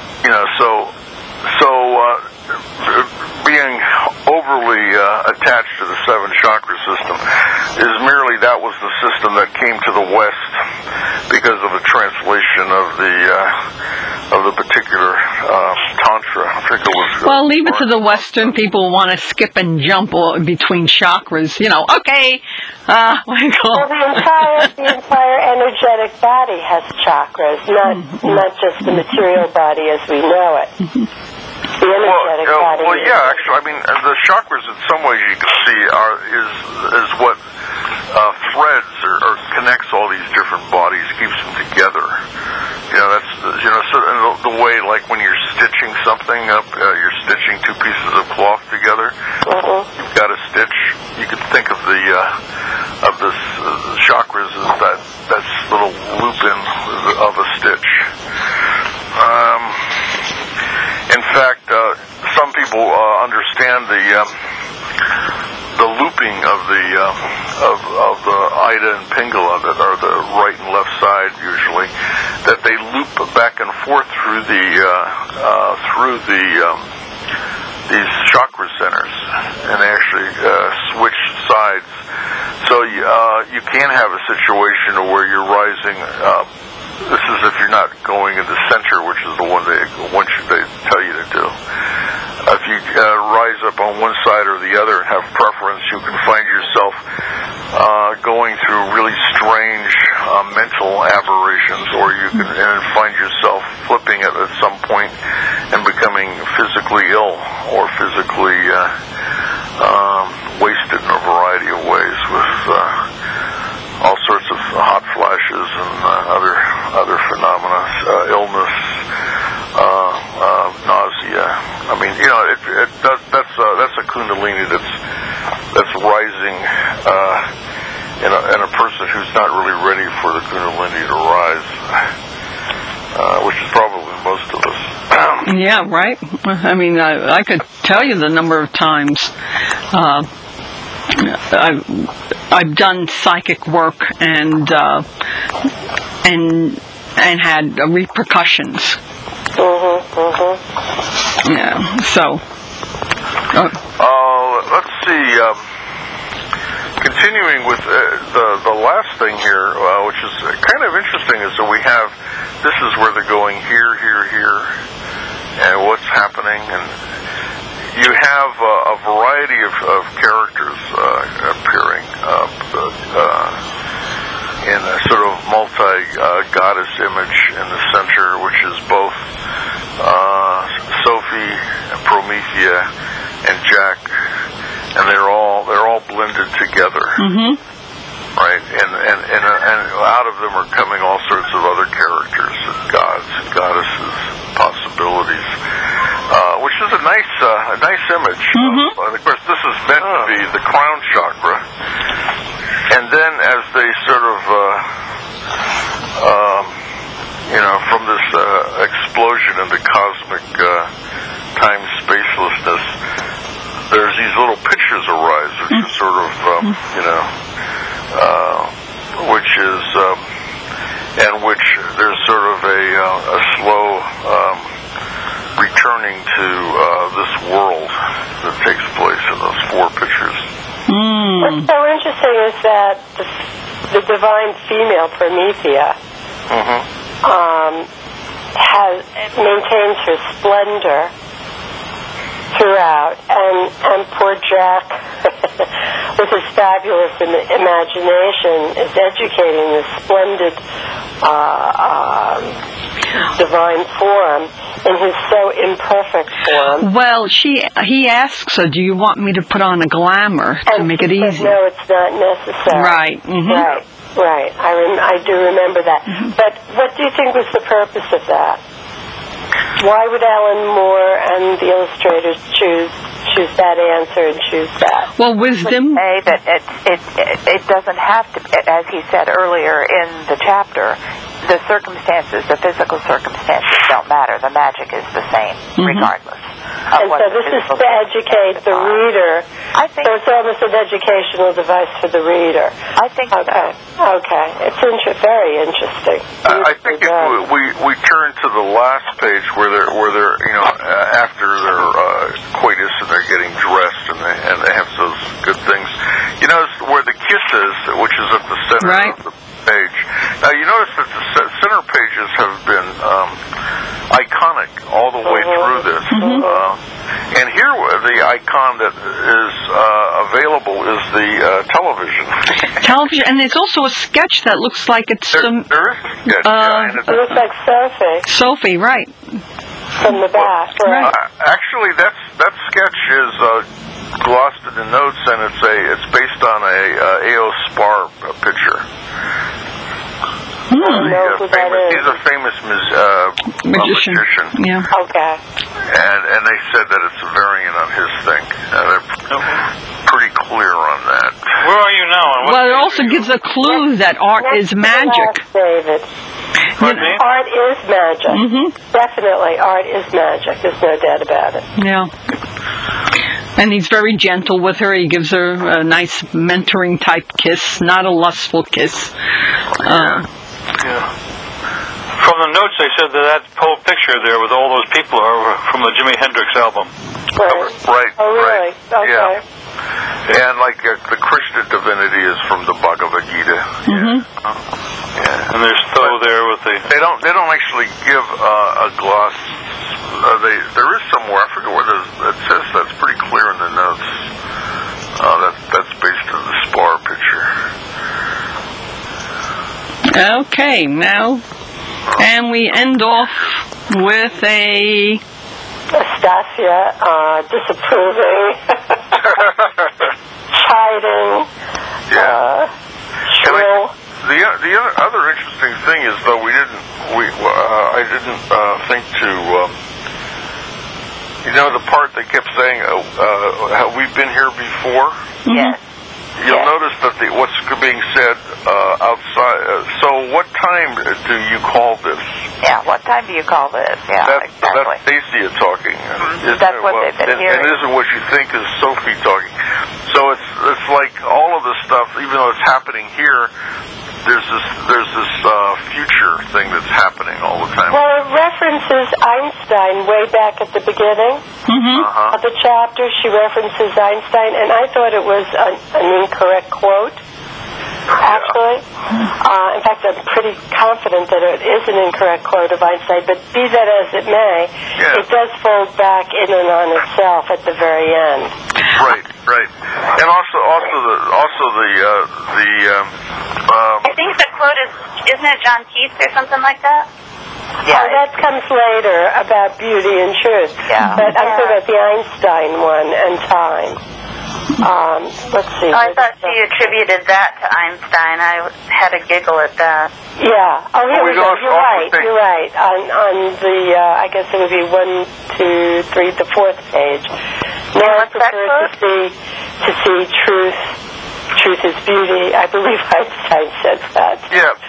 being overly attached to the 7 chakra system is merely that was the system that came to the West because of the translation of the particular tantra. I think it was. Well, leave it to the Western people who want to skip and jump between chakras. Okay. Well, the entire energetic body has chakras, not just the material body as we know it. The energetic body. Actually, I mean, the chakras in some ways you can see is what threads or connects all these different bodies, keeps them together. That's so the way, like when you're stitching something up, you're stitching 2 pieces of cloth together. You've got a stitch. You can think of the chakras as that little loop in of a stitch. In fact, some people understand the looping of the Ida and Pingala, that are the right and left side usually, that they loop back and forth through these chakra centers, and they actually switch sides. So you can have a situation where you're rising. This is if you're not going in the center, which is the one they tell you to do. If you rise up on one side or the other and have preference, you can find yourself going through really strange mental aberrations, or you can find yourself flipping it at some point and becoming physically ill or physically wasted in a variety of ways with all sorts of hot flashes and other phenomena, illness, nausea. I mean, that's a kundalini that's rising in a person who's not really ready for the kundalini to rise, which is probably most of us. Yeah, right. I mean, I could tell you the number of times I've done psychic work and had repercussions. Yeah. So. Let's see. Continuing with the last thing here, which is kind of interesting, is that we have. This is where they're going here, and what's happening, and you have a variety of characters appearing in a sort of multi-goddess image in the center, which is both Sophie, Promethea, and Jack, and they're all blended together. Right, and out of them are coming all sorts of other characters, gods and goddesses, possibilities, which is a nice image. image. And of course, this is meant to be the crown chakra. And then as they sort of, from this explosion into cosmic time-spacelessness, there's these little pictures arise, which are sort of, which is, and which there's sort of a slow returning to this world that takes place in those 4 pictures. What's so interesting is that the divine female Promethea maintains her splendor throughout, and poor Jack, with his fabulous imagination, is educating this splendid divine form in his so imperfect form. Well, he asks her, "Do you want me to put on a glamour to make it easy?" No, it's not necessary. Right. Right. I do remember that. But what do you think was the purpose of that? Why would Alan Moore and the illustrators choose that answer and choose that? Well, wisdom. Say that it doesn't have to, as he said earlier in the chapter, the circumstances, the physical circumstances don't matter. The magic is the same, regardless. And so this is to educate the reader. I think so. It's almost an educational device for the reader. I think so. Okay. It's very interesting. I think if we turn to the last page where they're after their coitus and they're getting dressed and they have those good things. You notice where the kiss is, which is at the center of the page. Now you notice that the center pages have been iconic all the way through this. And here the icon that is available is the television. And there's also a sketch that looks like it's there is a sketch. It looks like Sophie. Sophie, right. From the back. Right. Actually, that sketch is glossed in the notes, and it's based on a A.O. Spar picture. He's a famous magician. Yeah. Okay. And they said that it's a variant on his thing. They're pretty clear on that. Where are you now? Well, it also gives a clue that art is magic. David. Art is magic. Definitely, art is magic. There's no doubt about it. Yeah. And he's very gentle with her. He gives her a nice mentoring type kiss, not a lustful kiss. From the notes, they said that whole picture there with all those people are from the Jimi Hendrix album. Right. Oh, really? Okay. Yeah. And like the Krishna divinity is from the Bhagavad Gita. Yeah. And there's Tho there with the. They don't actually give a gloss. There is somewhere, I forget where it says. That's pretty clear in the notes. That's based on the Spar picture. Okay, now, and we end off with a Astasia disapproving, chiding, shrill. The other interesting thing is, though, I didn't think to, the part they kept saying, have we been here before? Yes. You'll notice that what's being said outside. So what time do you call this? Yeah, what time do you call this? Yeah, exactly. That's Stacia talking. That's what they've been hearing. And isn't what you think is Sophie talking. So it's like all of this stuff, even though it's happening here, there's this future thing that's happening all the time. Well, it references Einstein way back at the beginning of the chapter. She references Einstein, and I thought it was an incorrect quote, actually. In fact, I'm pretty confident that it is an incorrect quote of Einstein, but be that as it may, it does fold back in and on itself at the very end. Right. And also I think the quote isn't it John Keats or something like that? Yeah, that comes later about beauty and truth. Yeah. But I'm talking about the Einstein one and time. Let's see. Oh, I thought she attributed that to Einstein. I had a giggle at that. Yeah. Oh, here we go. You're right. On the, I guess it would be 1, 2, 3, the 4th page. Now I prefer to see truth. Truth is beauty. I believe Einstein said that.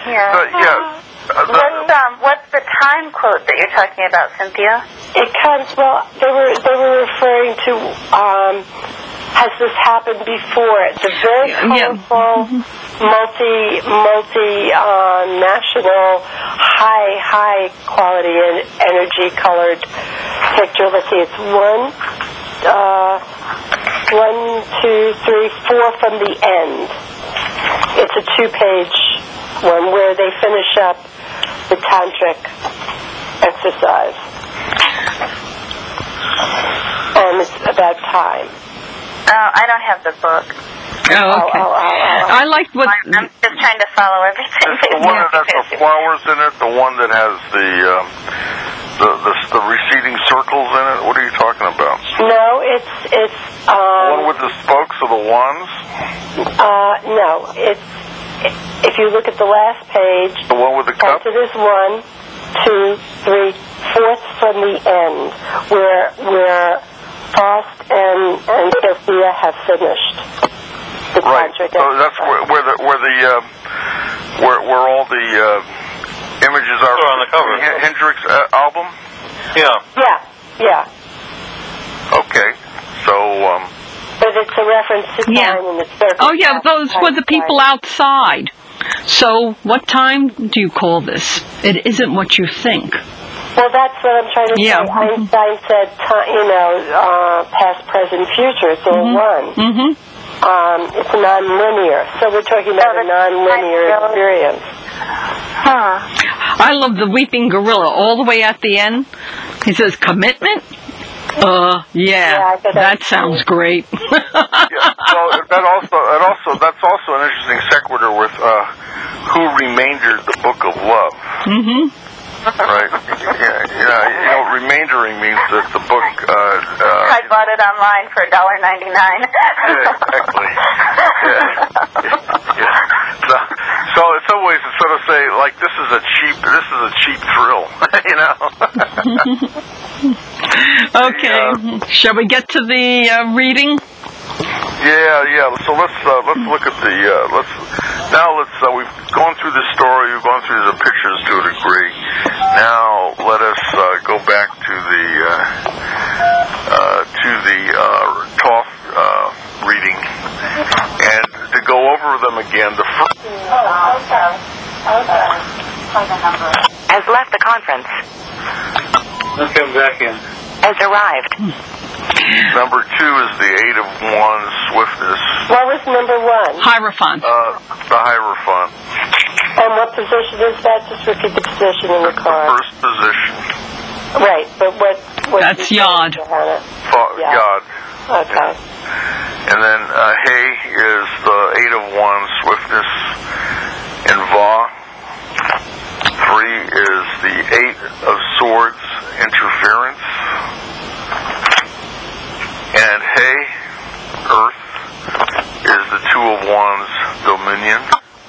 What's the time quote that you're talking about, Cynthia? It comes. Well, they were referring to. Has this happened before? The very colorful, multi-national, high quality and energy colored picture. Let's see. It's 1, 2, 3, 4 from the end. It's a 2-page one where they finish up the tantric exercise, and it's about time. I don't have the book. Okay. I like what... I'm just trying to follow everything. It's the one that has the flowers in it, the one that has the receding circles in it. What are you talking about? No, it's the one with the spokes or the wands? No, it's... If you look at the last page... The one with the cup? It is 1, 2, 3, 4th from the end, where Faust and Sophia have finished the tantric. So that's where all the images are on the cover. Hendrix album. Yeah. Okay, so. But it's a reference to time and the circle. Oh yeah, those were the people outside. So what time do you call this? It isn't what you think. Well, that's what I'm trying to say. Einstein said, past, present, future. It's all one. It's non-linear. So we're talking about a non-linear experience. I love the weeping gorilla all the way at the end. He says, commitment? That sounds great. So that's also an interesting sequitur with who remaindered the Book of Love. Right. Remaindering means that the book. I bought it online for $1.99. Exactly. So in some ways, it's sort of say like this is a cheap thrill, Okay. Shall we get to the reading? Yeah. So let's look at the we've gone through the story, we've gone through the pictures to a degree. Now let us go back to the Thoth reading and to go over them again. The first has left the conference. Let's come back in. Has arrived. Number 2 is the 8 of Wands, swiftness. What was number 1? Hierophant. The Hierophant. And what position is that? Just repeat the position in the card. The first position. Right, but what that's Yod. Yod. Okay. And then Hey is the 8 of Wands, swiftness, and Va. 3 is the 8 of Swords, interference. And Hey, Earth, is the 2 of Wands, dominion.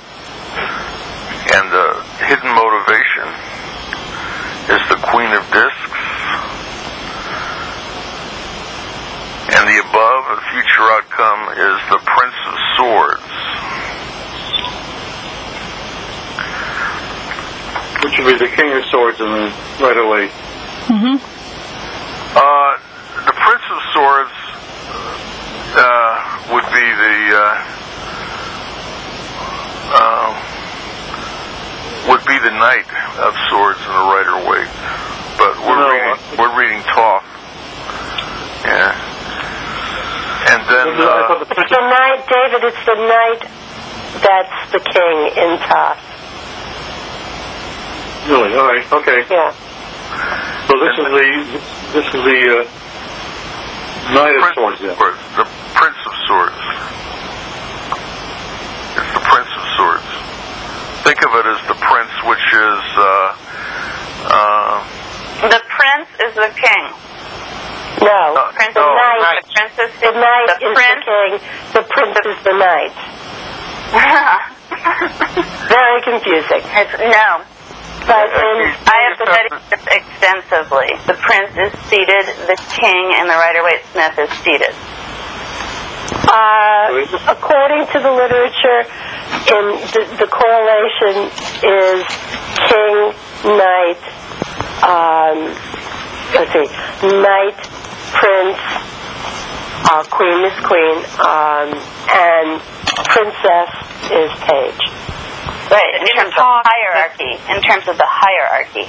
And the hidden motivation is the Queen of Discs. And the above, the future outcome, is the Prince of Swords. Which would be the King of Swords and then right away. The Prince of Swords would be the Knight of Swords in the Rider-Waite. But we're reading Thoth. Yeah. And then it's the Knight, David. It's the Knight that's the King in Thoth. Really? All right. Okay. Yeah. So this is the Knight of Swords. Yeah. The Prince of Swords. It's the Prince of Swords. Think of it as the Prince, which is the Prince is the King. No. Prince the Knight. Right. The Princess the Knight the is Prince. the King. The Prince is the Knight. Very confusing. No. But I have extensively. The prince is seated, the king and the Rider-Waite-Smith is seated. According to the literature, the correlation is king, knight, knight, prince, queen is queen, and princess is page. Right, in terms of hierarchy. In terms of the hierarchy.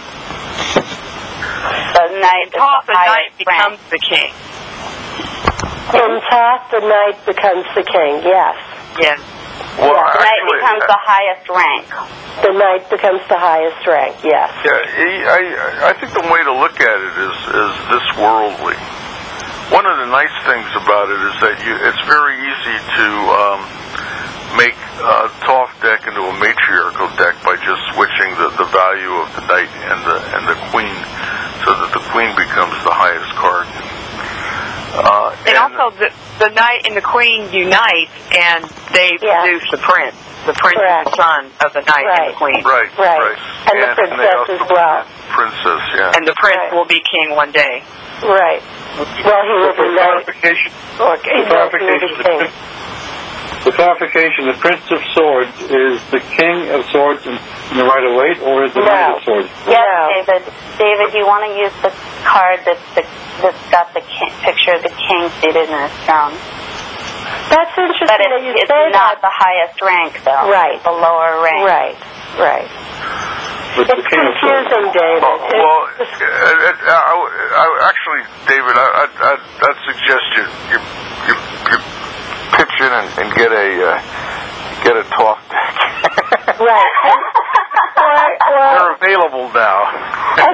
The knight becomes the king. In top, the knight becomes the king, yes. Yes. Well, the knight becomes the highest rank. The knight becomes the highest rank, yes. Yeah, I think the way to look at it is this worldly. One of the nice things about it is that it's very easy to make Thoth deck into a matriarchal deck by just switching the value of the knight and the queen, so that the queen becomes the highest card. And also, the knight and the queen unite, and they produce the prince. The prince is the son of the knight and the queen. Right. And the princess as well. Princess, yeah. And the prince will be king one day. Right. Well, he will be knight. The clarification, the Prince of Swords is the King of Swords in the Rider-Waite, or is the Knight of Swords? Yes, David. David, you want to use the card that's got the picture of the king seated in his throne. That's interesting that you say that. It's not the highest rank, though. Right. The lower rank. Right. It's confusing, David. Actually, David, I'd suggest you pitch in and get a talk deck. Right. They're available now. And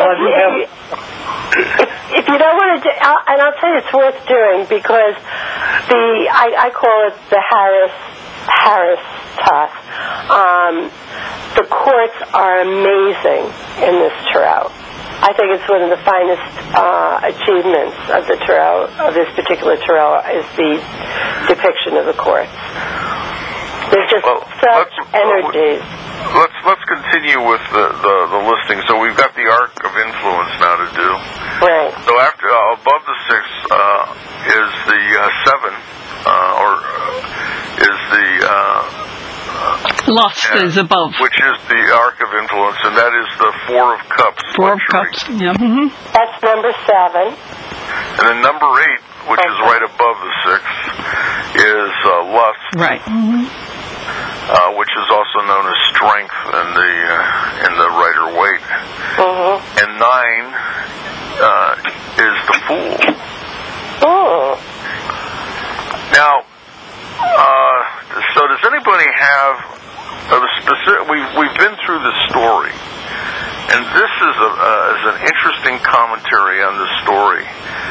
if you don't want to, and I'll tell you, it's worth doing, because I call it the Harris Toth. The quartz are amazing in this tarot. I think it's one of the finest achievements of the tarot, of this particular tarot, is the depiction of the quartz. There's just such energies. Let's continue with the listing. So we've got the arc of influence now to do. Right. So after above the 6 is the 7, or is the Lust is above, which is the arc of influence, and that is the 4 of Cups. 4 of Cups. Yeah. Mm-hmm. That's number 7. And then number 8, which is right above the 6, is lust. Right. Mm-hmm. Which is also known as strength in the Rider-Waite. Mm-hmm. And 9 is the Fool. Oh. Now, so does anybody have the specific? We've been through the story, and this is an interesting commentary on the story.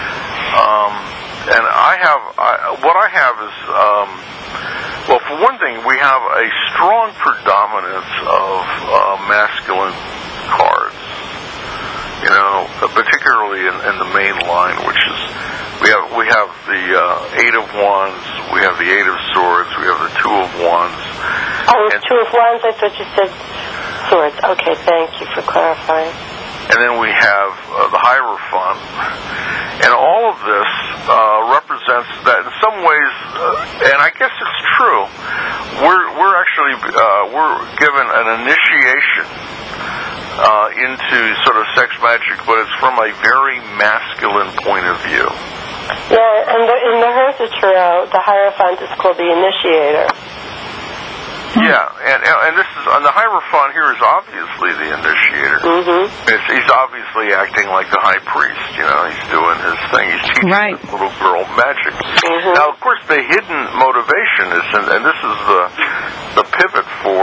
And what I have is, well, for one thing, we have a strong predominance of masculine cards. You know, particularly in the main line, which is we have the 8 of Wands, we have the 8 of Swords, we have the 2 of Wands. Oh, it's 2 of Wands. I thought you said Swords. Okay, thank you for clarifying. And then we have the Hierophant, and all of this represents that in some ways, and I guess it's true. We're actually we're given an initiation into sort of sex magic, but it's from a very masculine point of view. Yeah, and in the Hertha Tarot, the Hierophant is called the Initiator. Yeah, and this is, and the Hierophant here is obviously the initiator. Mm-hmm. He's obviously acting like the high priest. You know, he's doing his thing. He's teaching this little girl magic. Mm-hmm. Now, of course, the hidden motivation is, and this is the pivot for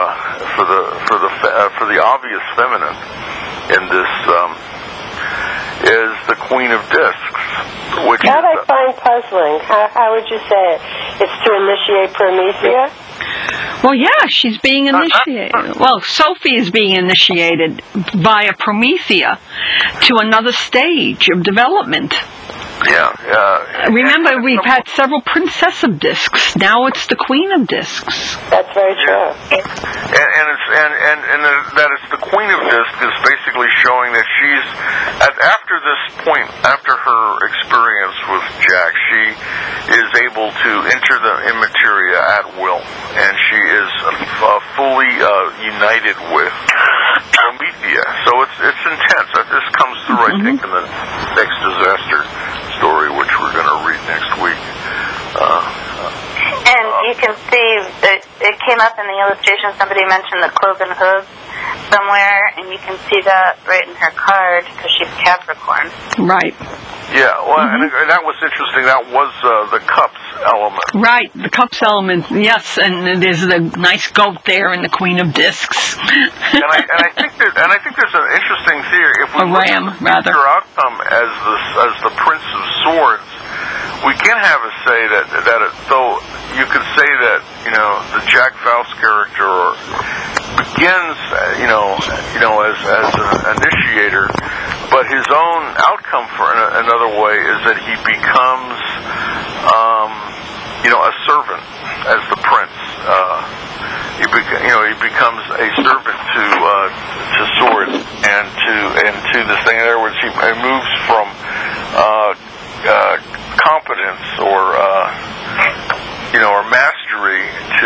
the obvious feminine in this is the Queen of Discs, which that I find puzzling. How would you say it? It's to initiate Promethea? Well, yeah, she's being initiated. Well, Sophie is being initiated via Promethea to another stage of development. Yeah. Remember, we've had several Princess of Discs. Now it's the Queen of Discs. That's very true. And that it's the Queen of Discs is basically basically showing that she's, after this point, after her experience with Jack, she is able to enter the immateria at will, and she is fully united with Promethea. So it's intense. This comes through, I think, in the next disaster story, which we're going to read next week. And you can see that it came up in the illustration. Somebody mentioned the cloven hooves somewhere, and you can see that right in her card because she's Capricorn. Right. Yeah, well, and that was interesting. That was the cups element. Right, the cups element. Yes, and there's the nice goat there and the Queen of Discs. and I think there's an interesting theory. If we look at the future outcome as the Prince of Swords, we can have a say that though you could say that the Jack Faust character begins as an initiator, but his own outcome for another way is that he becomes a servant as the prince. He becomes a servant to swords and to this thing. In other words, he moves from competence or mastery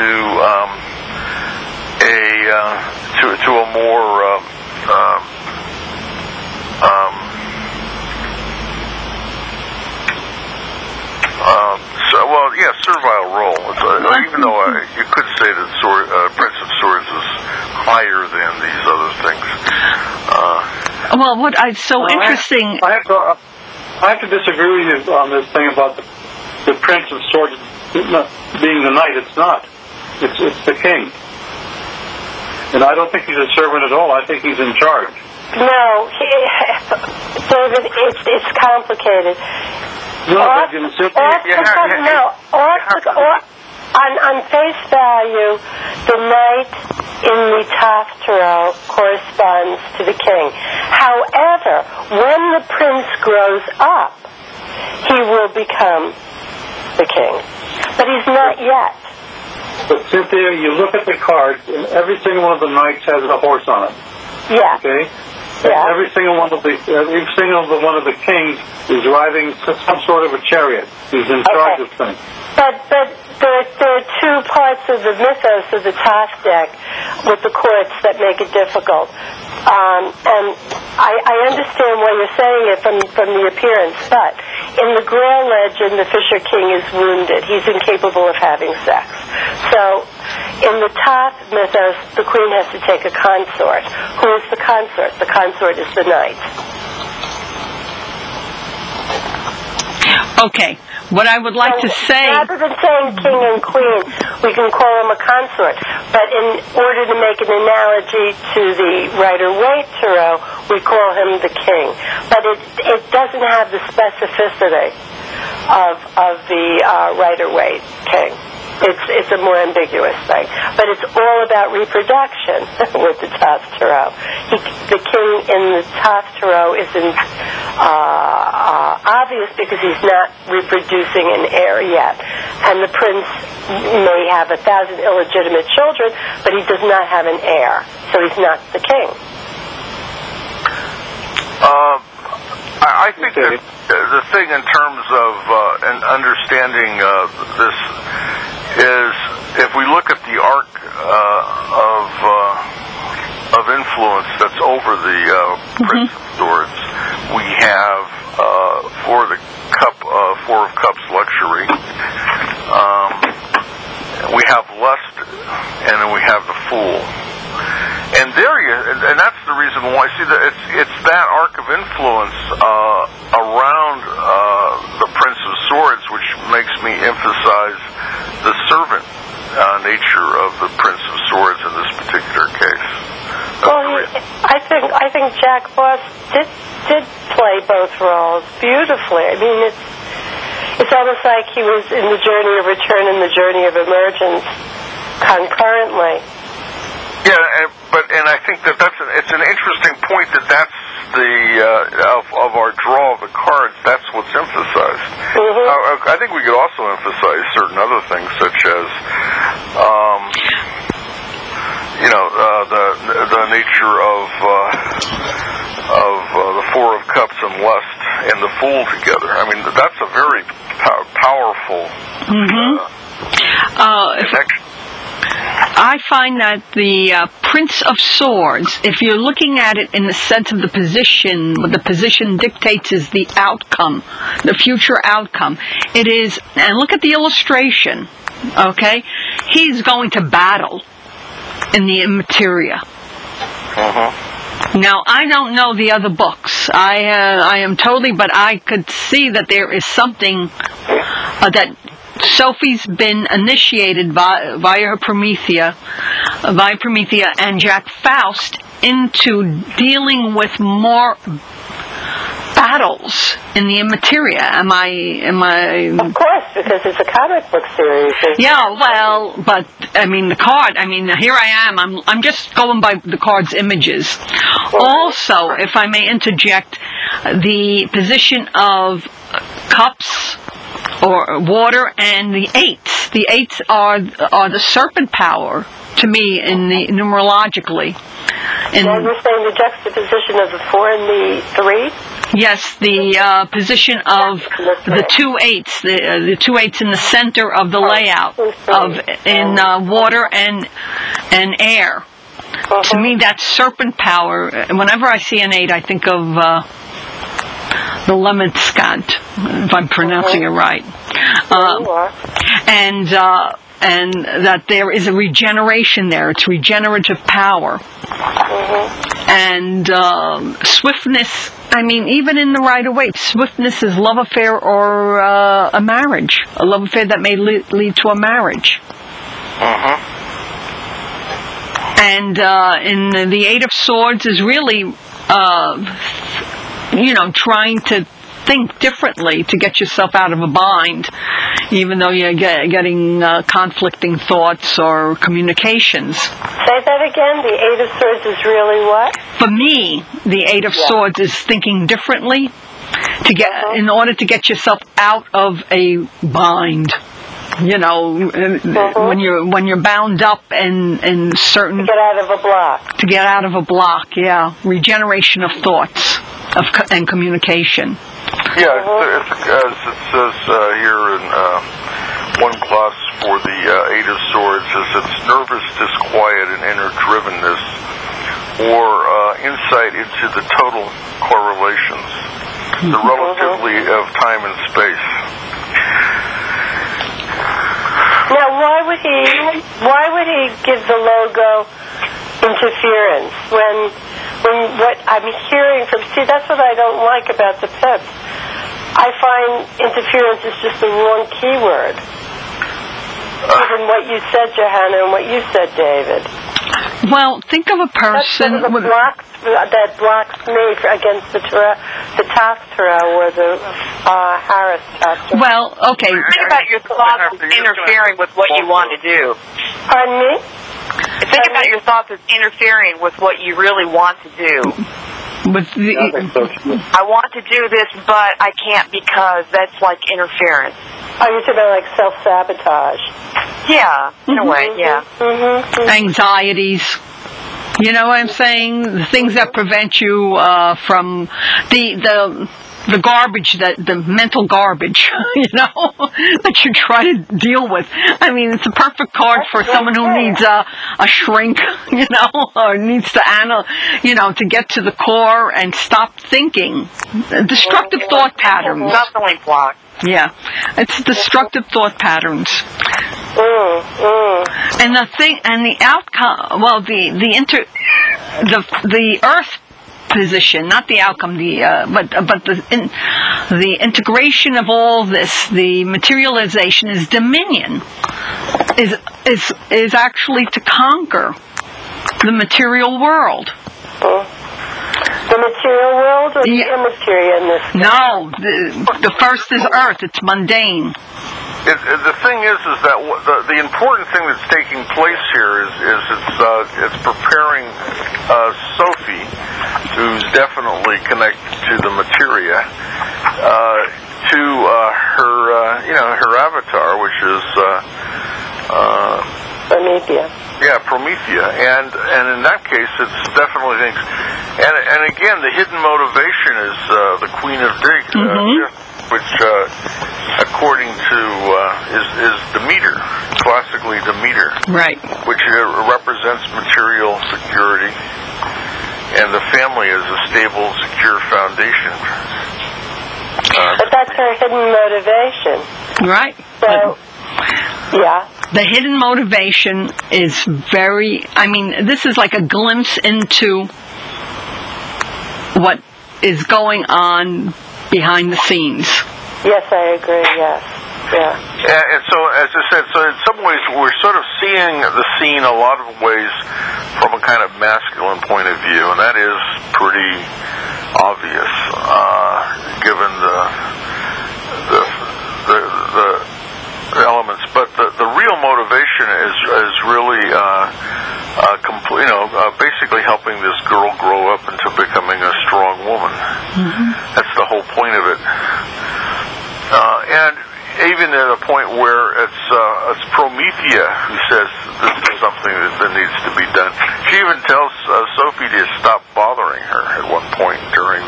to a more servile role. Even though you could say that Prince of Swords is higher than these other things. Well, what I so interesting. I have to disagree with you on this thing about the Prince of Swords being the knight. It's not. It's the king. And I don't think he's a servant at all. I think he's in charge. No, David, it's complicated. On face value, the knight in the Tarot corresponds to the king. However, when the prince grows up, he will become the king. But he's not yet. But Cynthia, you look at the cards, and every single one of the knights has a horse on it. Yeah. Okay? Yeah. Every single one of the kings is driving some sort of a chariot. He's in charge of things. But there are two parts of the mythos of the Taft deck with the courts that make it difficult. And I understand why you're saying it from the appearance, but in the Grail legend, the Fisher King is wounded. He's incapable of having sex. So in the Taft mythos, the queen has to take a consort. Who is the consort? The consort is the knight. Okay. What I would like to say... Rather than saying king and queen, we can call him a consort. But in order to make an analogy to the Rider-Waite Tarot, we call him the king. But it doesn't have the specificity of the Rider-Waite king. It's a more ambiguous thing. But it's all about reproduction with the Taft Tarot. The king in the Taft Tarot isn't obvious because he's not reproducing an heir yet. And the prince may have 1,000 illegitimate children, but he does not have an heir. So he's not the king. I think that the thing in terms of understanding this is, if we look at the arc of influence that's over the Prince of Swords, we have Four of Cups luxury. We have lust, and then we have the Fool. And and that's the reason why. See, that it's that arc of influence around the Prince of Swords which makes me emphasize the servant nature of the Prince of Swords in this particular case. I think Jack Frost did play both roles beautifully. I mean, it's almost like he was in the journey of return and the journey of emergence concurrently. Yeah, and I think it's an interesting point that's the of our draw of the cards. That's what's emphasized. I think we could also emphasize certain other things, such as the nature of and lust and the fool together. I mean, that's a very powerful connection. I find that the Prince of Swords, if you're looking at it in the sense of the position, what the position dictates is the outcome, the future outcome. It is, and look at the illustration, okay? He's going to battle in the immateria. Now, I don't know the other books. I am totally, but I could see that there is something that Sophie's been initiated via Promethea and Jack Faust into dealing with more battles in the immateria. Am I? Of course, because it's a comic book series. Yeah, well, but I mean the card. I mean, here I am. I'm just going by the card's images. Also, if I may interject, the position of cups or water and the eights. The eights are the serpent power to me in the numerologically. Well, you're saying the juxtaposition of the 4 and the 3? Yes, the position of the 2 eights, the 2 eights in the center of the layout in water and air. To me, that's serpent power. Whenever I see an 8, I think of the Lemniscate, if I'm pronouncing it right, and that there is a regeneration there. It's regenerative power. And swiftness, I mean, even in the Rider-Waite, swiftness is love affair or a marriage, a love affair that may lead to a marriage. And in the 8 of Swords is really, trying to think differently to get yourself out of a bind, even though you're getting conflicting thoughts or communications. Say that again. The 8 of Swords is really what? For me, the 8 of Swords is thinking differently to get in order to get yourself out of a bind. You know, when you're bound up in certain to get out of a block. To get out of a block, yeah. Regeneration of thoughts and communication. Yeah, as it says here in one clause for the 8 of Swords, is it's nervous disquiet and inner drivenness, or insight into the total correlations, the relativity of time and space. Now, why would he give the logo interference when what I'm hearing from, see, that's what I don't like about the Pips. I find interference is just the wrong keyword, given what you said, Johanna, and what you said, David. Well, think of a person that blocks me against the Taft Tarot or the Harris Taft. Well, okay. Think about your thoughts as interfering with what you want to do. Pardon me? Think about your thoughts as interfering with what you really want to do. I want to do this, but I can't because that's like interference. Oh, you're talking about like self-sabotage. Yeah, in a way, yeah. Anxieties. You know what I'm saying? The things that prevent you from the garbage, the mental garbage, that you try to deal with. I mean, it's a perfect card for someone who needs a shrink, or needs to to get to the core and stop thinking. Destructive thought patterns. Definitely blocked. Yeah, it's destructive thought patterns. And the outcome. Well, the Earth position, not the outcome, but the integration of all this, the materialization is dominion, is actually to conquer the material world. The material world or the immaterial in this case? No, the first is Earth. It's mundane. The thing is that the important thing that's taking place here is it's preparing Sophie, who's definitely connected to the materia, to her avatar, which is Promethea. Yeah, Promethea, and in that case, it's definitely things. And again, the hidden motivation is the Queen of Digs, which, according to, is Demeter, classically Demeter. Right. Which represents material security, and the family is a stable, secure foundation. But that's her hidden motivation. Right. So, yeah. The hidden motivation is this is like a glimpse into what is going on behind the scenes. Yes, I agree, yes. Yeah. And so, as I said, so in some ways we're sort of seeing the scene a lot of ways from a kind of masculine point of view, and that is pretty obvious, given the elements. But the real motivation is really basically helping this girl grow up into becoming a strong woman. That's the whole point of it. And even at a point where it's Promethea who says this is something that needs to be done. She even tells Sophie to stop bothering her at one point during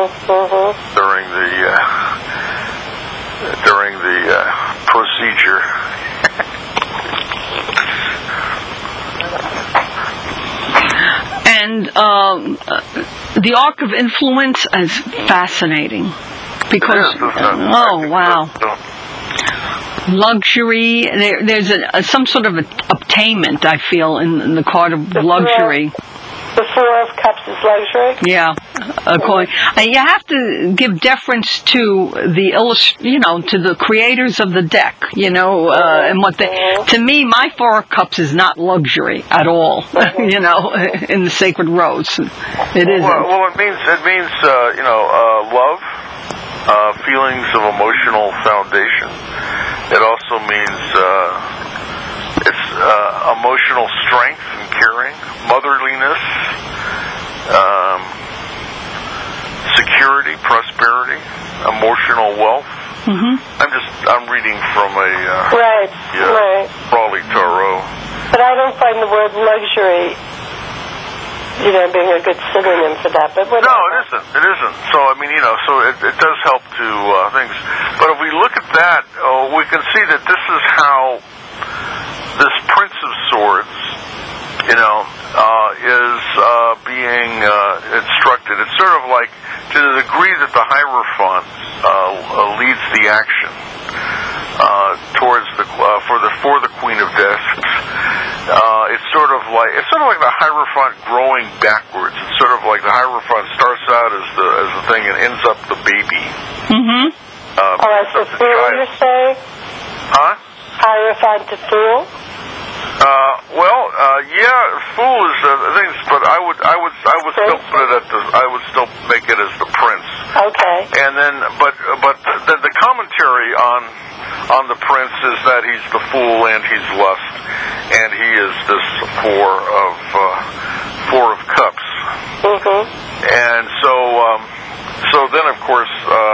the procedure. And the Arc of Influence is fascinating because wow. Luxury. There's some sort of obtainment, I feel, in the card of luxury. The Four of Cups is luxury. Yeah, you have to give deference to to the creators of the deck, and what to me, my Four of Cups is not luxury at all. In the Sacred Rose, it isn't. Well, it means love, feelings of emotional foundation. It also means it's emotional strength and caring, motherliness, security, prosperity, emotional wealth. I'm reading from a Raleigh Tarot. But I don't find the word luxury, being a good synonym for that. But no, it isn't. It isn't. So so it does help to things. But if we look at that, we can see that this is how this Prince of Swords, is being instructed. It's sort of like, to the degree that the Hierophant leads the action towards for the Queen of Discs. It's sort of like the Hierophant growing backwards. It's sort of like the Hierophant starts out as the thing and ends up the baby. As the fool, you say? Huh? Hierophant to fool? Fool is things, but I would still put it I would still make it as the prince. Okay. And then, but the commentary on the prince is that he's the fool and he's lust, and he is this Four of Cups. And so then of course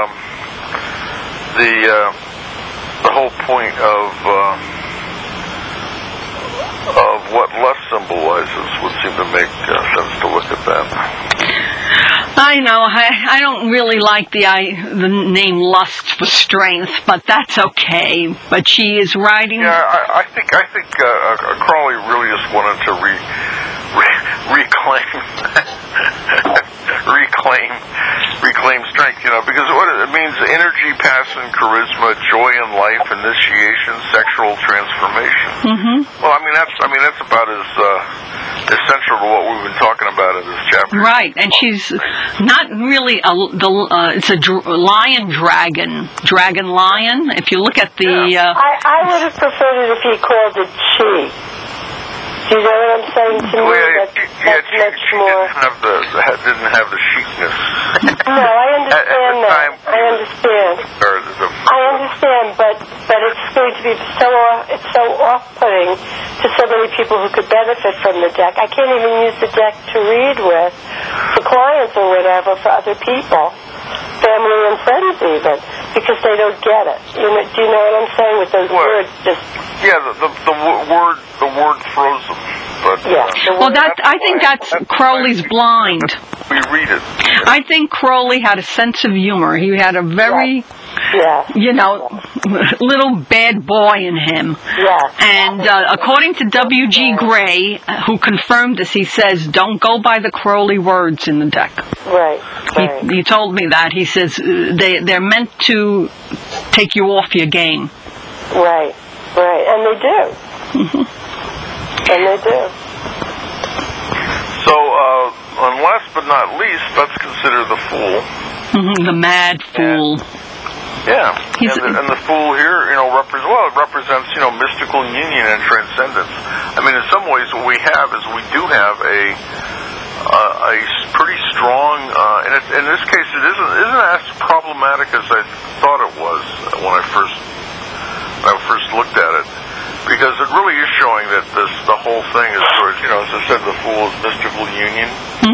the whole point of what lust symbolizes would seem to make sense to look at that. I know. I don't really like the name lust for strength, but that's okay. But she is writing. Yeah, I think Crowley really just wanted to reclaim strength, because what it means: energy, passion, charisma, joy in life, initiation, sexual transformation. Well, that's about as essential to what we've been talking about in this chapter. Right, and she's not really it's a dragon lion. If you look at the, I would have preferred it if he called it she. Do you know what I'm saying to me? That's much more. Didn't have the chicness. No, I understand that. I understand, but it's going to be so off-putting to so many people who could benefit from the deck. I can't even use the deck to read with for clients or whatever, for other people, family and friends even, because they don't get it. Do you know what I'm saying with those words? The word throws them. But I think that's Crowley's blind. We read it. I think Crowley had a sense of humor. He had a very, little bad boy in him. Yeah. And according to W.G. Gray, who confirmed this, he says, "Don't go by the Crowley words in the deck." Right. He told me that. He says they're meant to take you off your game. Right. And they do. And they do. So, and last but not least, let's consider the fool. The mad fool. Yeah. And the fool here, represents, mystical union and transcendence. I mean, in some ways, what we have is we do have a pretty strong, and in this case, it isn't as problematic as I thought it was when I first looked at it. Because it really is showing that the whole thing is sort of, as I said, the fool is mystical union.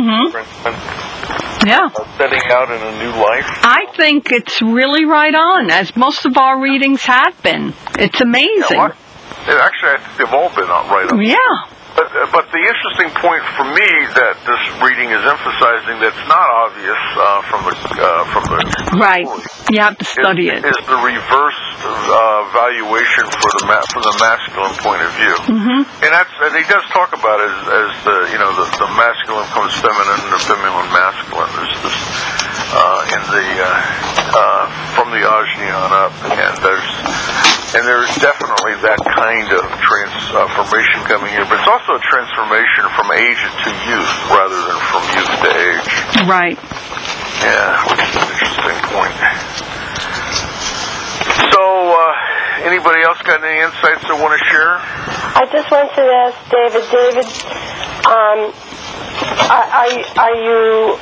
Yeah. Setting out in a new life. I think it's really right on, as most of our readings have been. It's amazing. Actually, I think they've all been right on. Yeah. But the interesting point for me that this reading is emphasizing that's not obvious from the right. story, you have to study it. Is the reverse valuation from the masculine point of view, and he does talk about it as the masculine becomes feminine and the feminine masculine. There's this in the from the Ajna on up, and there's definitely that kind of transformation coming here, but it's also a transformation from age to youth rather than from youth to age. Right. Yeah, which is an interesting point. So, anybody else got any insights they want to share? I just wanted to ask David. David, are you?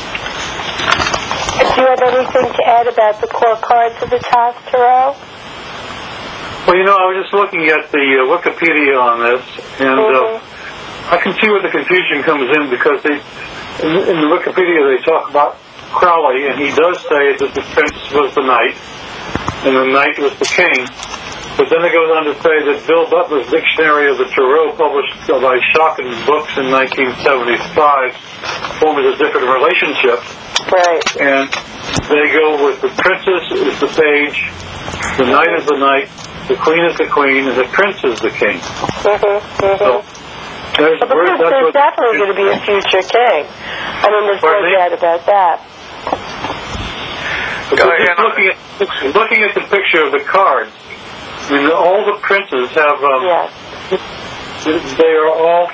Do you have anything to add about the core cards of the Task Tarot? Well, I was just looking at the Wikipedia on this, and I can see where the confusion comes in because in the Wikipedia they talk about Crowley, and he does say that the prince was the knight, and the knight was the king. But then it goes on to say that Bill Butler's Dictionary of the Tarot, published by Schocken Books in 1975, forms a different relationship. Right. And they go with the princess is the page, the knight is the knight, the queen is the queen, and the prince is the king. So, there's definitely going to be a future king. I mean, there's no doubt about that. Just looking at the picture of the cards, I mean, all the princes have, they are all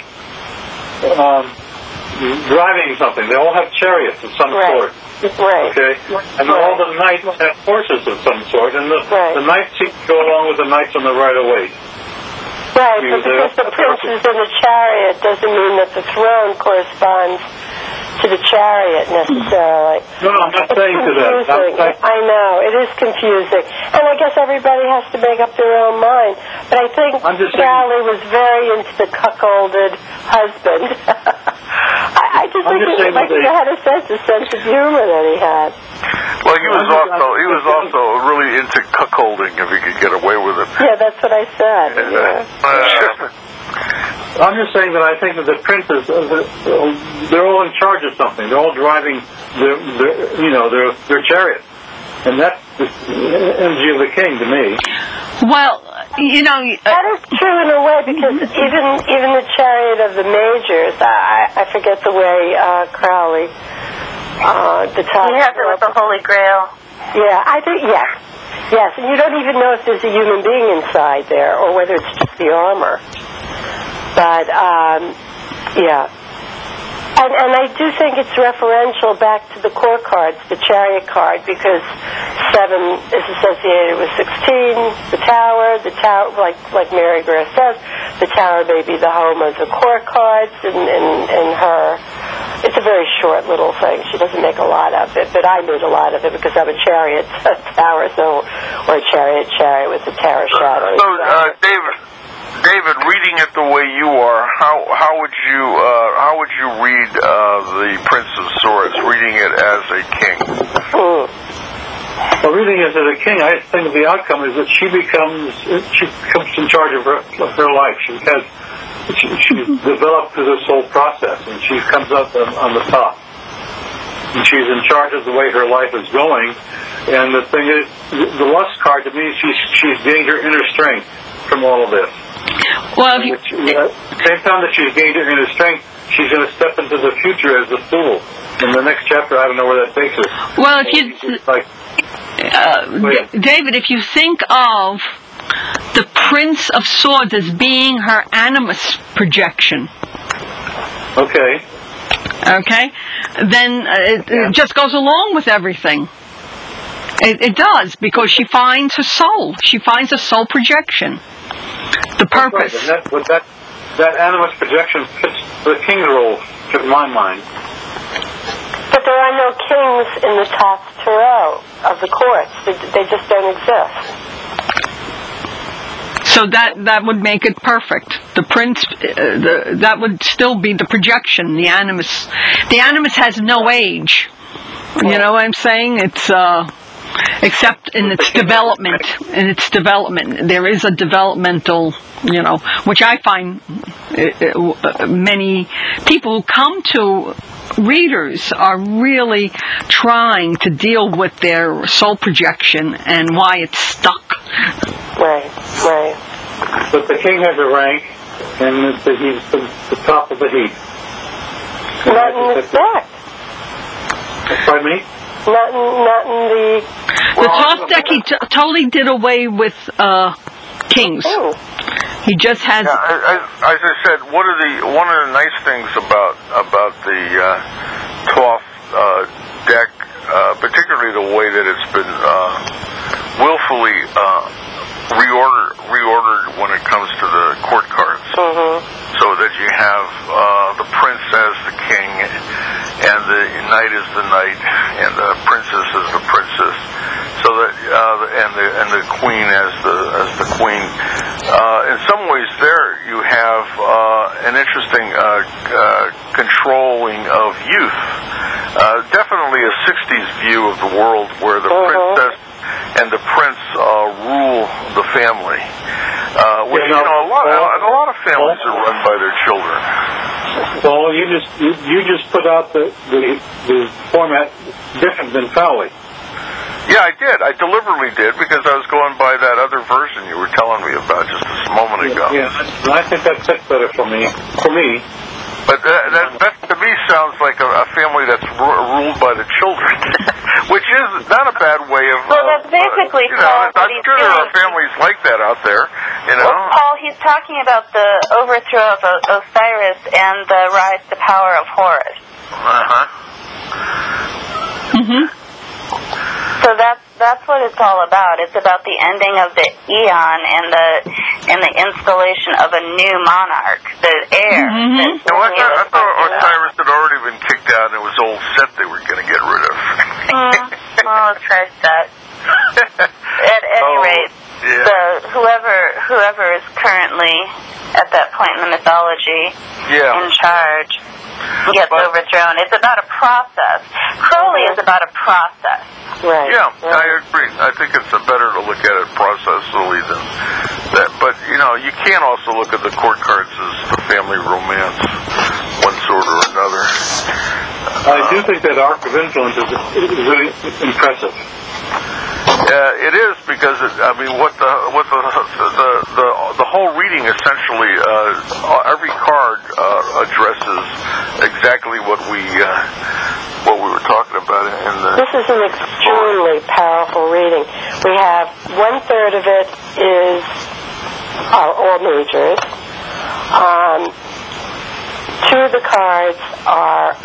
driving something. They all have chariots of some sort. Right. Okay? And all the knights have horses of some sort, and the knights seem to go along with the knights on the right-of-way. Right, but because the prince is in the chariot doesn't mean that the throne corresponds to the chariot necessarily. No, I'm not saying to that. I know, it is confusing. And I guess everybody has to make up their own mind. But I think Crowley was very into the cuckolded husband. I just think he had a sense of humor that he had. Well, he was also really into cuckolding if he could get away with it. Yeah, that's what I said. I'm just saying that I think that the princes, they're all in charge of something. They're all driving their chariot, and that's the energy of the king to me. Well, that is true in a way, because even the chariot of the majors, I forget the way Crowley, the top. He has it with the Holy Grail. Yeah, I think yes, and you don't even know if there's a human being inside there or whether it's just the armor. But, and I do think it's referential back to the core cards, the chariot card, because 7 is associated with 16, the tower, like Mary Greer says, the tower may be the home of the core cards in her. It's a very short little thing. She doesn't make a lot of it, but I made a lot of it because I'm a chariot tower, or a chariot with the tower shadow. So, David, reading it the way you are, how would you read the Prince of Swords? Reading it as a king. Well, reading it as a king, I think the outcome is that she becomes in charge of her life. She has she's developed through this whole process, and she comes up on the top. And she's in charge of the way her life is going. And the thing is, the lust card to me, she's gained her inner strength from all of this. Well, at the same time that she's gained her inner strength, she's going to step into the future as the fool. In the next chapter, I don't know where that takes her. Well, if you, David, if you think of the Prince of Swords as being her animus projection. Okay, then it just goes along with everything. It does, because she finds her soul. She finds a soul projection. The purpose. Right. And that animus projection fits the king's role, in my mind. But there are no kings in the top tarot of the courts. They just don't exist. So that would make it perfect. The prince, that would still be the projection, the animus. The animus has no age. You know what I'm saying? It's except in its development. In its development, there is a developmental, which I find many people who come to readers are really trying to deal with their soul projection and why it's stuck. Right. But the king has a rank, and he's the top of the heap. Not in respect. Pardon me? Not in the... The top deck, he totally did away with kings. Oh. He just has... Yeah, as I said, one of the nice things about the Thoth deck, particularly the way that it's been willfully reordered when it comes to the court cards, so that you have the prince as the king, and the knight is the knight, and the princess is the princess, so that and the queen as the queen. In some ways, there you have an interesting controlling of youth. Definitely a 60s view of the world where the princess and the prince rule the family, which a lot of families are run by their children. Well, you just put out the format different than Fowley. Yeah, I did. I deliberately did, because I was going by that other version you were telling me about just a moment ago. Yeah, and I think that fits better for me. But that to me sounds like a family that's ruled by the children, which is not a bad way of... Well, that's basically Paul. I'm sure there are families like that out there, Well, Paul, he's talking about the overthrow of Osiris and the rise to power of Horus. So that's what it's all about. It's about the ending of the eon and the installation of a new monarch, the heir. I thought Osiris had already been kicked out, and it was old Set they were going to get rid of. Let's try that. At any rate, whoever is currently at that point in the mythology in charge gets overthrown. It's about a process. Crowley is about a process. Right. Yeah, I agree. I think it's better to look at it processually than that. But, you can also look at the court cards as the family romance, one sort or another. I do think that arc of influence is really impressive. It is, because what the whole reading essentially, every card addresses exactly what we were talking about in the... This is an extremely powerful reading. We have 1/3 of it is all majors. 2 of the cards are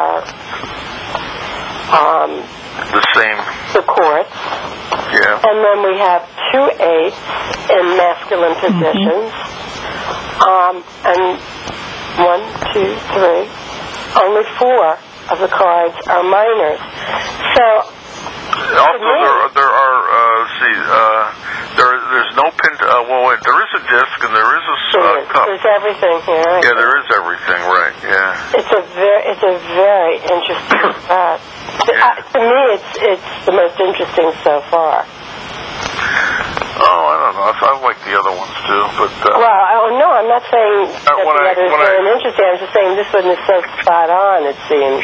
the same. The courts. Yeah. And then we have 2 8s in masculine positions. And 1, 2, 3. Only 4 of the cards are minors. So also there are there's no pin. There is a disc and there is a cup. There's everything here. Yeah, there is everything. Right. Yeah. It's a very interesting set. To me, it's the most interesting so far. Oh, I don't know. I like the other ones too, but. No, I'm not saying that the others weren't interesting. I'm just saying this one is so spot on. It seems.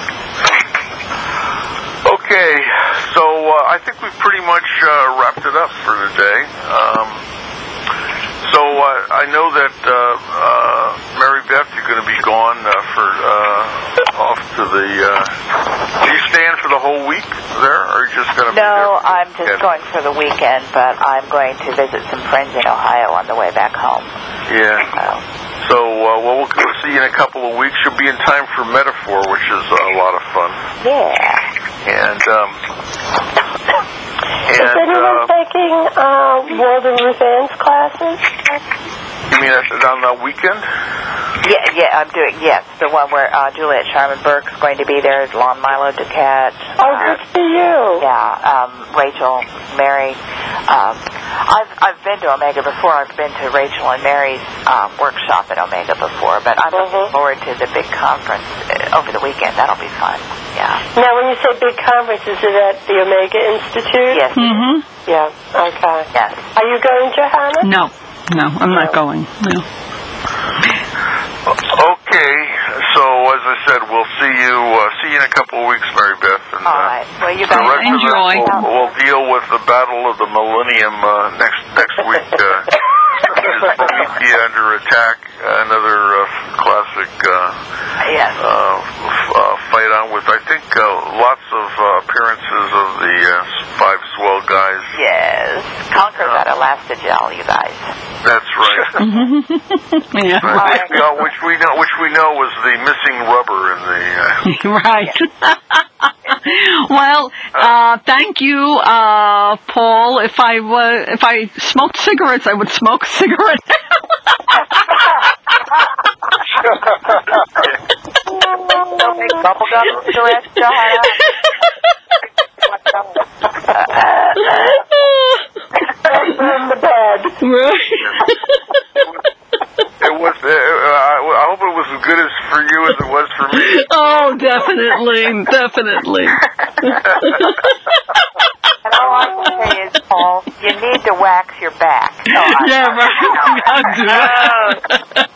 Okay, so I think we've pretty much wrapped it up for today. So I know that Mary Beth, you're going to be gone off to the. Do you stand for the whole week there, or are you just going to? No, I'm just going for the weekend, but I'm going to visit some friends in Ohio on the way back home. Yeah. So we'll see you in a couple of weeks. You'll be in time for Metaphor, which is a lot of fun. Yeah. And. Is anyone taking World of Ruth Ann's classes? You mean on the weekend? Yeah, I'm doing, yes, the one where Juliet Sharman Burke's going to be there, Lon Milo Duquette. Oh, good for you. Yeah, Rachel, Mary. I've been to Omega before. I've been to Rachel and Mary's workshop at Omega before, but I'm looking forward to the big conference over the weekend. That'll be fun. Yeah. Now, when you say big conference, is it at the Omega Institute? Yes. Mm-hmm. Yeah, okay. Yes. Are you going, Johanna? No, I'm not going. No. Okay, so as I said, we'll see you in a couple of weeks, Mary Beth. And, all right. Well, you guys enjoy. We'll deal with the Battle of the Millennium next week. Prometheus Under Attack, another classic fight on with, I think, lots of appearances of the Five Swell guys. Yes. Conquer that Elastigel, you guys. That's right. Yeah. Right. Which we know was the missing rubber in the. Right. Well, thank you, Paul. If I smoked cigarettes, I would smoke a cigarette. Don't make bubblegum cigarettes, Johanna. In the bed. Right. It was. I hope it was as good as for you as it was for me. Oh, definitely. And all I can say is, Paul, you need to wax your back. Yeah, right. I'll do that.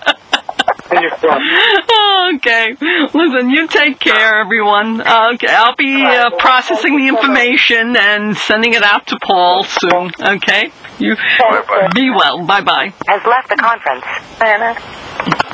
Okay. Listen, you take care, everyone. Okay, I'll be processing the information and sending it out to Paul soon. Okay? You Bye-bye. be well. Bye-bye. Has left the conference.